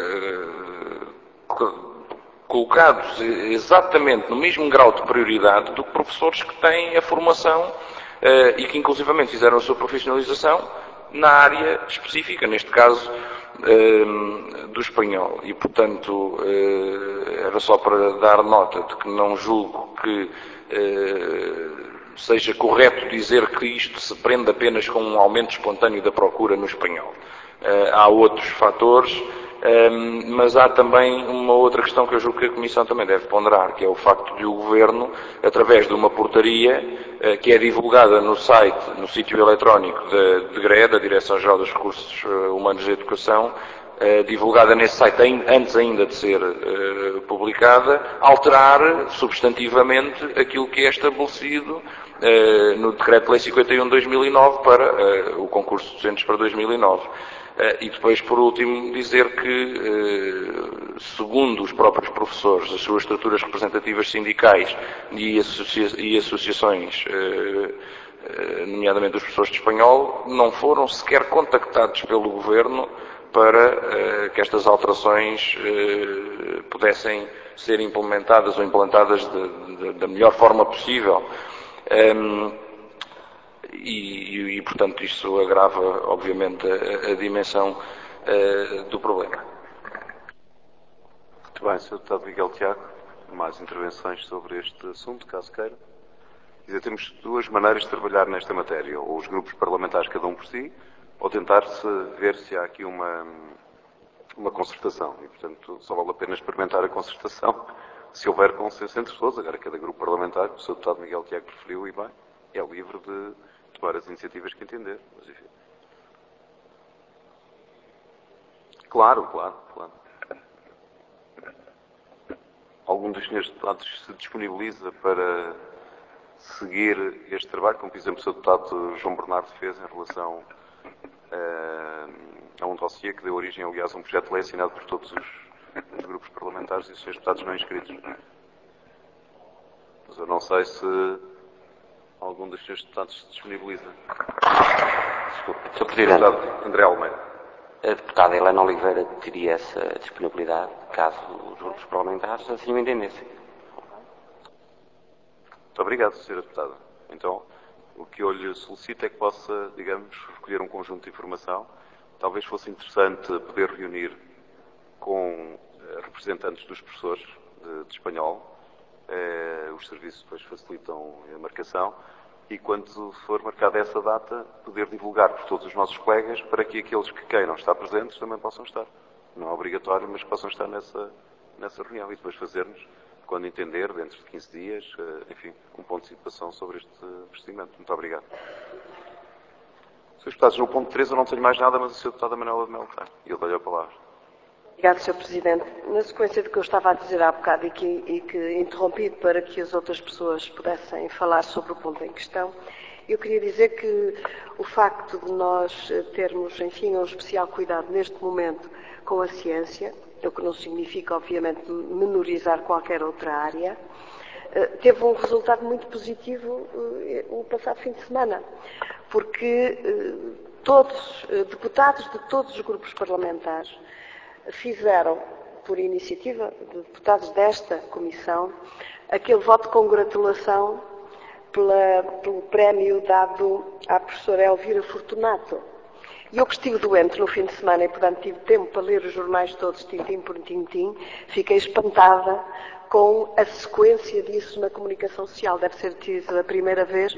colocados exatamente no mesmo grau de prioridade do que professores que têm a formação e que inclusivamente fizeram a sua profissionalização na área específica, neste caso do espanhol. E, portanto, era só para dar nota de que não julgo que seja correto dizer que isto se prende apenas com um aumento espontâneo da procura no espanhol. Há outros fatores, mas há também uma outra questão que eu julgo que a Comissão também deve ponderar, que é o facto de o Governo, através de uma portaria que é divulgada no site, no sítio eletrónico da DGRE, da Direção-Geral dos Recursos Humanos de Educação, divulgada nesse site antes ainda de ser publicada, alterar substantivamente aquilo que é estabelecido no Decreto-Lei 51 de 2009 para o concurso de docentes para 2009. E depois, por último, dizer que, segundo os próprios professores, as suas estruturas representativas sindicais e associações, nomeadamente dos professores de espanhol, não foram sequer contactados pelo Governo para que estas alterações pudessem ser implementadas ou implantadas da melhor forma possível. E, portanto, isso agrava, obviamente, a dimensão do problema. Muito bem, Sr. Deputado Miguel Tiago, mais intervenções sobre este assunto, caso queira. Temos duas maneiras de trabalhar nesta matéria, ou os grupos parlamentares cada um por si, ou tentar-se ver se há aqui uma concertação. E, portanto, só vale a pena experimentar a concertação se houver consenso entre todos. Agora, cada grupo parlamentar, o Sr. Deputado Miguel Tiago preferiu, e bem, é livre de tomar as iniciativas que entender. Mas, enfim. Claro. Algum dos senhores deputados se disponibiliza para seguir este trabalho, como, por exemplo, o Sr. Deputado João Bernardo fez em relação a um dossiê que deu origem, aliás, a um projeto de lei assinado por todos os grupos parlamentares e os seus deputados não inscritos. Mas eu não sei se algum dos seus deputados se disponibiliza. Desculpe. Sr. Presidente. Deputado André Almeida. A deputada Helena Oliveira teria essa disponibilidade, caso os grupos parlamentares assim o entendessem. Muito obrigado, Sra. Deputada. Então, o que eu lhe solicito é que possa, digamos, recolher um conjunto de informação. Talvez fosse interessante poder reunir com representantes dos professores de espanhol. Os serviços depois facilitam a marcação. E quando for marcada essa data, poder divulgar por todos os nossos colegas para que aqueles que queiram estar presentes também possam estar. Não é obrigatório, mas que possam estar nessa reunião e depois fazermos, quando entender, dentro de 15 dias, enfim, um ponto de situação sobre este procedimento. Muito obrigado. Srs. Deputados, no ponto 3 eu não tenho mais nada, mas a Sra. Deputada Manuela de Melo tem. E eu dou-lhe a palavra. Obrigado, Sr. Presidente. Na sequência do que eu estava a dizer há bocado e que interrompi para que as outras pessoas pudessem falar sobre o ponto em questão, eu queria dizer que o facto de nós termos, enfim, um especial cuidado neste momento com a ciência, o que não significa, obviamente, menorizar qualquer outra área, teve um resultado muito positivo o passado fim de semana, porque todos, deputados de todos os grupos parlamentares, fizeram, por iniciativa de deputados desta comissão, aquele voto de congratulação pelo prémio dado à professora Elvira Fortunato. E eu que estive doente no fim de semana e, portanto, tive tempo para ler os jornais todos, tintim por tintim, fiquei espantada com a sequência disso na comunicação social. Deve ser a primeira vez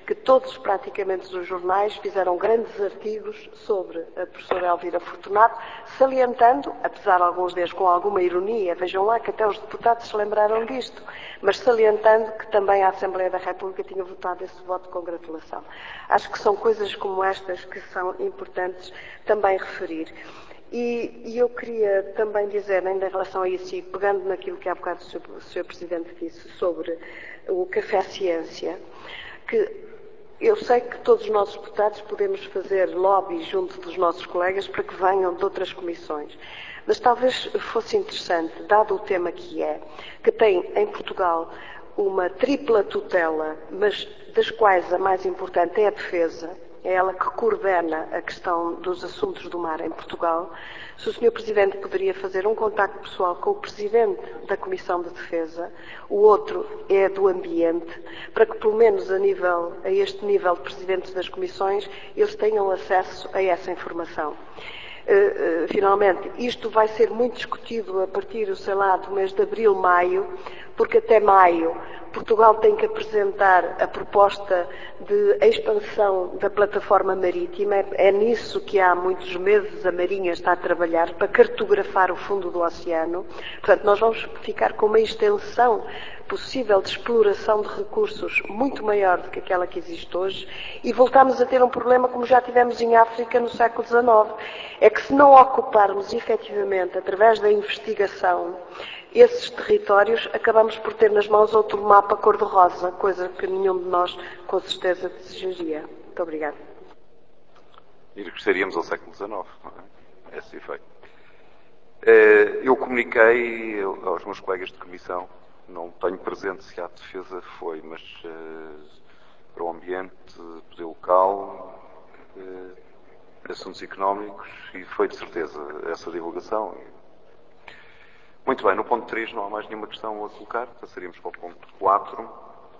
que todos praticamente os jornais fizeram grandes artigos sobre a professora Elvira Fortunato, salientando, apesar de alguns deles com alguma ironia, vejam lá que até os deputados se lembraram disto, mas salientando que também a Assembleia da República tinha votado esse voto de congratulação. Acho que são coisas como estas que são importantes também referir. E eu queria também dizer, ainda em relação a isso, e pegando naquilo que há bocado o Sr. Presidente disse sobre o Café Ciência, que eu sei que todos os nossos deputados podemos fazer lobby junto dos nossos colegas para que venham de outras comissões. Mas talvez fosse interessante, dado o tema que tem em Portugal uma tripla tutela, mas das quais a mais importante é a defesa, é ela que coordena a questão dos assuntos do mar em Portugal. Se o Sr. Presidente poderia fazer um contacto pessoal com o Presidente da Comissão de Defesa, o outro é do Ambiente, para que pelo menos a este nível de Presidentes das Comissões, eles tenham acesso a essa informação. Finalmente, isto vai ser muito discutido a partir, sei lá, do mês de abril, maio, porque até maio Portugal tem que apresentar a proposta de expansão da plataforma marítima. É nisso que há muitos meses a Marinha está a trabalhar, para cartografar o fundo do oceano. Portanto, nós vamos ficar com uma extensão possível de exploração de recursos muito maior do que aquela que existe hoje, e voltamos a ter um problema como já tivemos em África no século XIX. É que se não ocuparmos efetivamente, através da investigação, esses territórios, acabamos por ter nas mãos outro mapa cor-de-rosa, coisa que nenhum de nós com certeza desejaria. Muito obrigada. E regressaríamos ao século XIX, não é? Esse efeito. Eu comuniquei aos meus colegas de comissão, não tenho presente se a defesa foi, mas para o ambiente, poder local, assuntos económicos, e foi de certeza essa divulgação. Muito bem, no ponto 3 não há mais nenhuma questão a colocar, passaríamos para o ponto 4.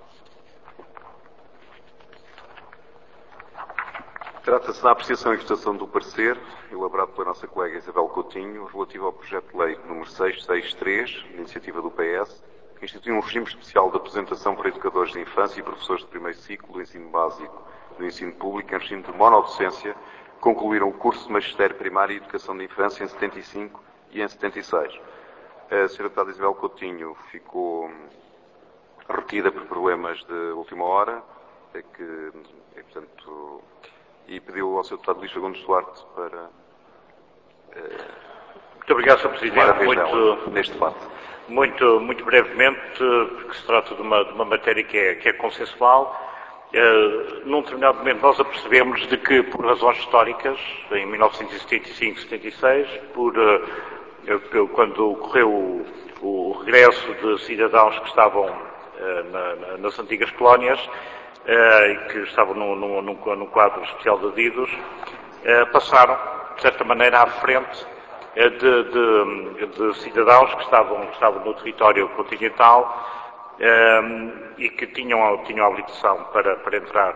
Trata-se da apreciação e votação do parecer, elaborado pela nossa colega Isabel Coutinho, relativo ao projeto de lei número 663, de iniciativa do PS, que institui um regime especial de apresentação para educadores de infância e professores de primeiro ciclo do ensino básico do ensino público em regime de monodocência, que concluíram o curso de Magistério Primário e Educação de Infância em 75 e em 76. A Sra. Deputada Isabel Coutinho ficou retida por problemas de última hora, portanto, e pediu ao Sr. Deputado Luís Fagundes Duarte para muito obrigado, Sr. Presidente. Neste debate. Muito brevemente, porque se trata de uma matéria que é consensual. Num determinado momento nós apercebemos de que, por razões históricas, em 1975-76, quando ocorreu o regresso de cidadãos que estavam nas antigas colónias e que estavam num quadro especial de adidos, passaram, de certa maneira, à frente de cidadãos que estavam no território continental e que tinham habilitação para entrar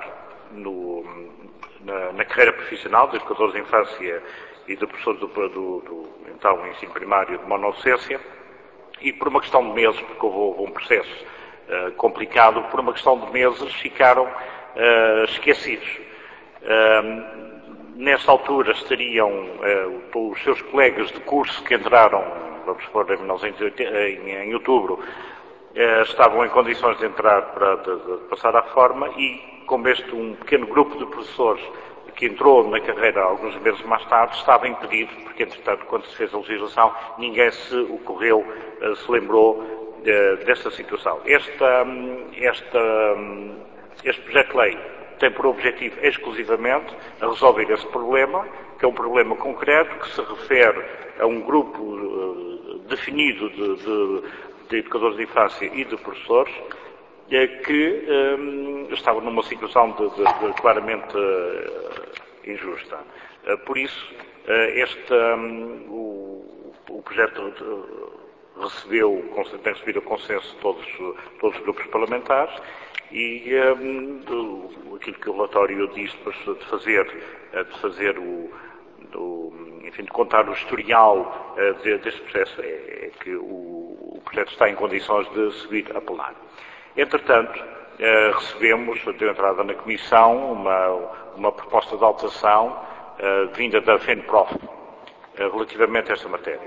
na carreira profissional de educadores de infância e de professores do então ensino primário de monodocência, e por uma questão de meses, porque houve um processo complicado, por uma questão de meses ficaram esquecidos. Nessa altura estariam os seus colegas de curso que entraram, vamos supor, em outubro, estavam em condições de entrar de passar à reforma, e como um pequeno grupo de professores que entrou na carreira alguns meses mais tarde estava impedido, porque entretanto, quando se fez a legislação, ninguém se lembrou desta situação. Este projeto de lei tem por objetivo exclusivamente a resolver esse problema, que é um problema concreto, que se refere a um grupo definido de educadores de infância e de professores que estavam numa situação claramente injusta. Por isso, o projeto tem recebido o consenso de todos os grupos parlamentares, e aquilo que o relatório diz de fazer de contar o historial deste processo é que o projeto está em condições de subir a plenário. Entretanto, recebemos, de entrada na Comissão, uma proposta de alteração vinda da FENPROF relativamente a esta matéria.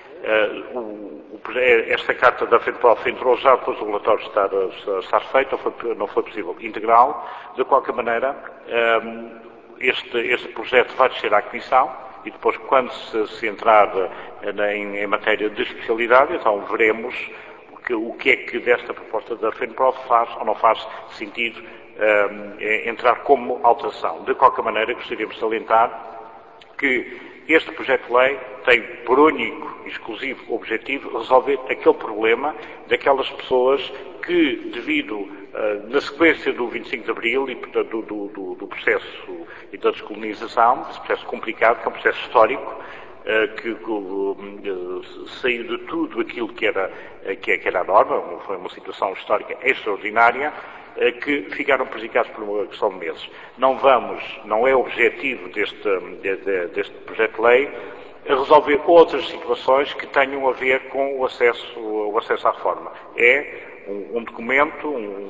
Esta carta da FENPROF entrou já depois do relatório estar feito, não foi possível integral. De qualquer maneira, este projeto vai descer à Comissão e depois, quando se entrar em matéria de especialidade, então veremos o que é que desta proposta da FENPROF faz ou não faz sentido entrar como alteração. De qualquer maneira, gostaríamos de salientar que este projeto de lei tem por único e exclusivo objetivo resolver aquele problema daquelas pessoas que, devido na sequência do 25 de Abril e, portanto, do processo e da descolonização, desse processo complicado, que é um processo histórico, que saiu de tudo aquilo que era a norma, foi uma situação histórica extraordinária, que ficaram prejudicados por uma questão de meses. Não é objetivo deste projeto de lei resolver outras situações que tenham a ver com o acesso à reforma. É um documento,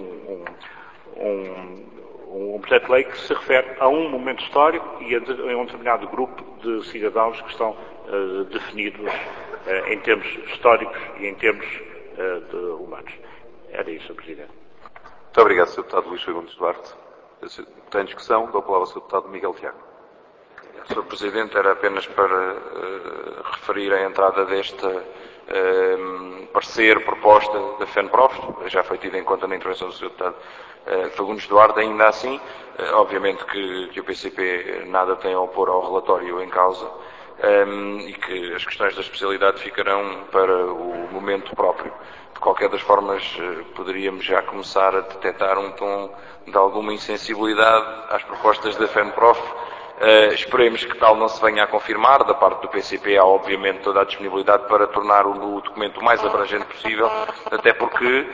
um projeto de lei que se refere a um momento histórico e a um determinado grupo de cidadãos que estão definidos em termos históricos e em termos humanos. Era isso, Sr. Presidente. Muito obrigado, Sr. Deputado Luís Fagundes Duarte. Tem discussão. Dou a palavra ao Sr. Deputado Miguel Tiago. Sr. Presidente, era apenas para referir a entrada deste parecer, proposta da FENPROF, já foi tida em conta na intervenção do Sr. Deputado Fagundes Duarte. Ainda assim, obviamente que o PCP nada tem a opor ao relatório em causa e que as questões da especialidade ficarão para o momento próprio. De qualquer das formas, poderíamos já começar a detectar um tom de alguma insensibilidade às propostas da FENPROF. Esperemos que tal não se venha a confirmar. Da parte do PCP há obviamente toda a disponibilidade para tornar o documento o mais abrangente possível, até porque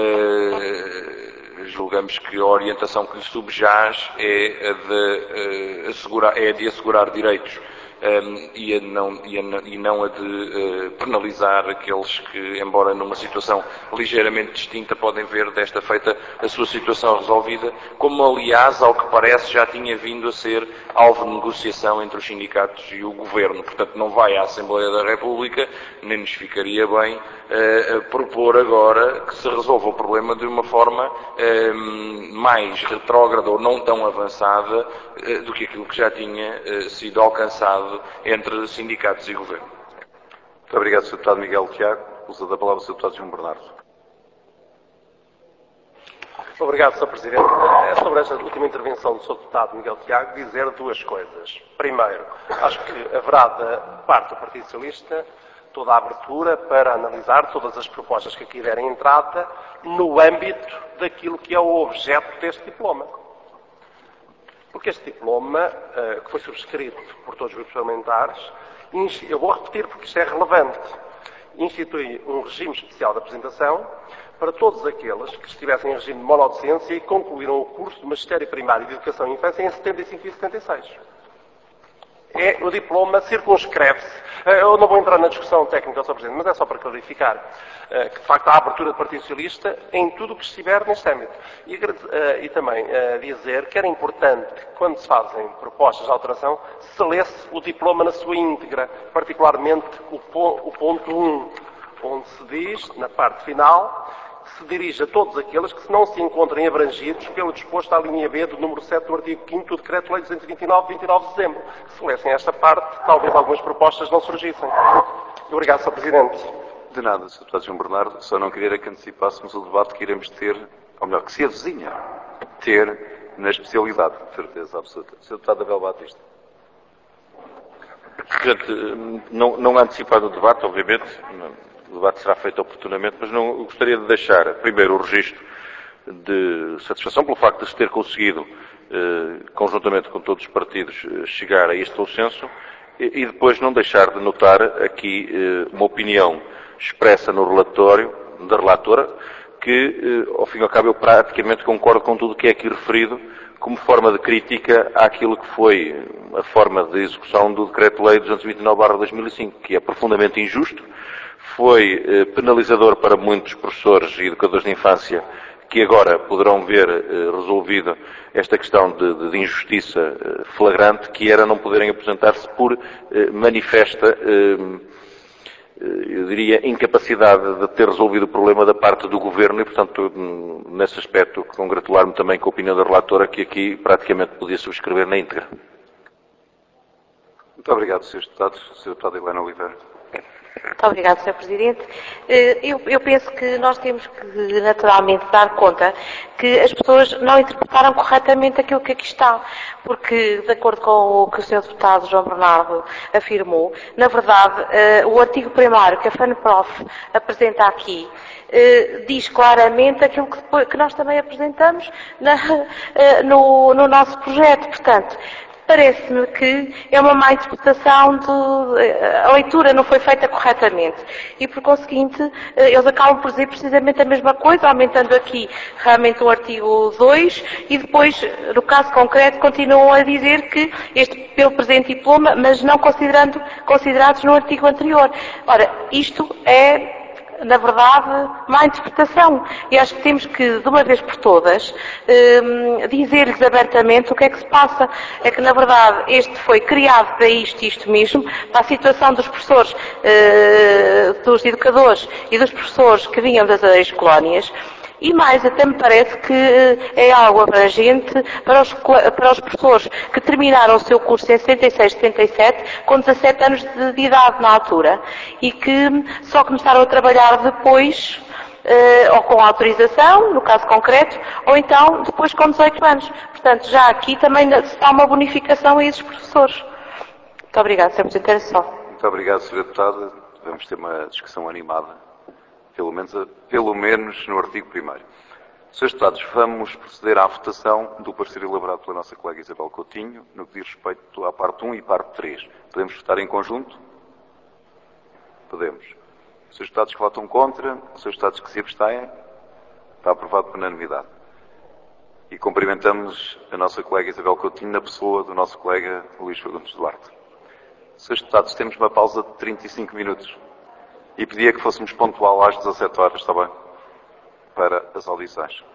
julgamos que a orientação que lhe subjaz é de assegurar direitos e não a de penalizar aqueles que, embora numa situação ligeiramente distinta, podem ver desta feita a sua situação resolvida, como aliás, ao que parece, já tinha vindo a ser alvo de negociação entre os sindicatos e o Governo. Portanto, não vai à Assembleia da República, nem nos ficaria bem propor agora que se resolva o problema de uma forma mais retrógrada ou não tão avançada do que aquilo que já tinha sido alcançado entre sindicatos e Governo. Muito obrigado, Sr. Deputado Miguel Tiago. Usa da palavra o Sr. Deputado João Bernardo. Obrigado, Sr. Presidente. Sobre esta última intervenção do Sr. Deputado Miguel Tiago, dizer duas coisas. Primeiro, acho que haverá da parte do Partido Socialista toda a abertura para analisar todas as propostas que aqui derem entrada no âmbito daquilo que é o objeto deste diploma. Porque este diploma, que foi subscrito por todos os grupos parlamentares, eu vou repetir porque isto é relevante, institui um regime especial de apresentação para todos aqueles que estivessem em regime de monodocência e concluíram o curso de Magistério Primário de Educação e Infância em 75 e 76. O diploma circunscreve-se. Eu não vou entrar na discussão técnica, Sr. Presidente, mas é só para clarificar que, de facto, há abertura do Partido Socialista em tudo o que estiver neste âmbito. E também dizer que era importante, quando se fazem propostas de alteração, se lesse o diploma na sua íntegra, particularmente o ponto 1, onde se diz, na parte final, se dirige a todos aqueles que não se encontrem abrangidos pelo disposto à linha B do número 7 do artigo 5º do Decreto-Lei 229, 29 de dezembro. Se lessem esta parte, talvez algumas propostas não surgissem. Obrigado, Sr. Presidente. De nada, Sr. Deputado João Bernardo. Só não queria que antecipássemos o debate que iremos ter, ou melhor, que se avizinha ter na especialidade, de certeza absoluta. Sr. Deputado Abel Batista. Presidente, não antecipado o debate, obviamente. O debate será feito oportunamente, mas não gostaria de deixar, primeiro, o registro de satisfação pelo facto de se ter conseguido, conjuntamente com todos os partidos, chegar a este consenso e depois não deixar de notar aqui uma opinião expressa no relatório da relatora que, ao fim e ao cabo, eu praticamente concordo com tudo o que é aqui referido como forma de crítica àquilo que foi a forma de execução do Decreto-Lei 229/2005, que é profundamente injusto, foi penalizador para muitos professores e educadores de infância que agora poderão ver resolvida esta questão de injustiça flagrante, que era não poderem apresentar-se por manifesta, eu diria, incapacidade de ter resolvido o problema da parte do Governo e, portanto, nesse aspecto, congratular-me também com a opinião da relatora, que aqui praticamente podia subscrever na íntegra. Muito obrigado, Sr. Deputado. Sr. Deputado Helena Oliveira. Muito obrigada, Sr. Presidente. Eu penso que nós temos que, naturalmente, dar conta que as pessoas não interpretaram corretamente aquilo que aqui está, porque, de acordo com o que o Sr. Deputado João Bernardo afirmou, na verdade, o artigo 1º que a FANPROF apresenta aqui diz claramente aquilo que nós também apresentamos no nosso projeto. Portanto, parece-me que é uma má interpretação, a leitura não foi feita corretamente e, por conseguinte, eles acabam por dizer precisamente a mesma coisa, aumentando aqui realmente o artigo 2 e depois, no caso concreto, continuam a dizer que pelo presente diploma, mas não considerados no artigo anterior. Ora, isto é, na verdade, má interpretação. E acho que temos que, de uma vez por todas, dizer-lhes abertamente o que é que se passa. É que, na verdade, este foi criado para isto mesmo, para a situação dos professores, dos educadores e dos professores que vinham das ex-colónias. E mais, até me parece que é algo abrangente para os professores que terminaram o seu curso em 76, 77, com 17 anos de idade na altura, e que só começaram a trabalhar depois, ou com autorização, no caso concreto, ou então depois com 18 anos. Portanto, já aqui também se dá uma bonificação a esses professores. Muito obrigada, Sr. Presidente. Era só. Muito obrigado, Sr. Deputado. Vamos ter uma discussão animada. Pelo menos no artigo 1º. Srs. Deputados, vamos proceder à votação do parecer elaborado pela nossa colega Isabel Coutinho, no que diz respeito à parte 1 e parte 3. Podemos votar em conjunto? Podemos. Srs. Deputados que votam contra, Srs. Deputados que se abstêm, está aprovado por unanimidade. E cumprimentamos a nossa colega Isabel Coutinho na pessoa do nosso colega Luís Fagundes Duarte. Srs. Deputados, temos uma pausa de 35 minutos. E pedia que fôssemos pontual às 17 horas, está bem? Para as audições.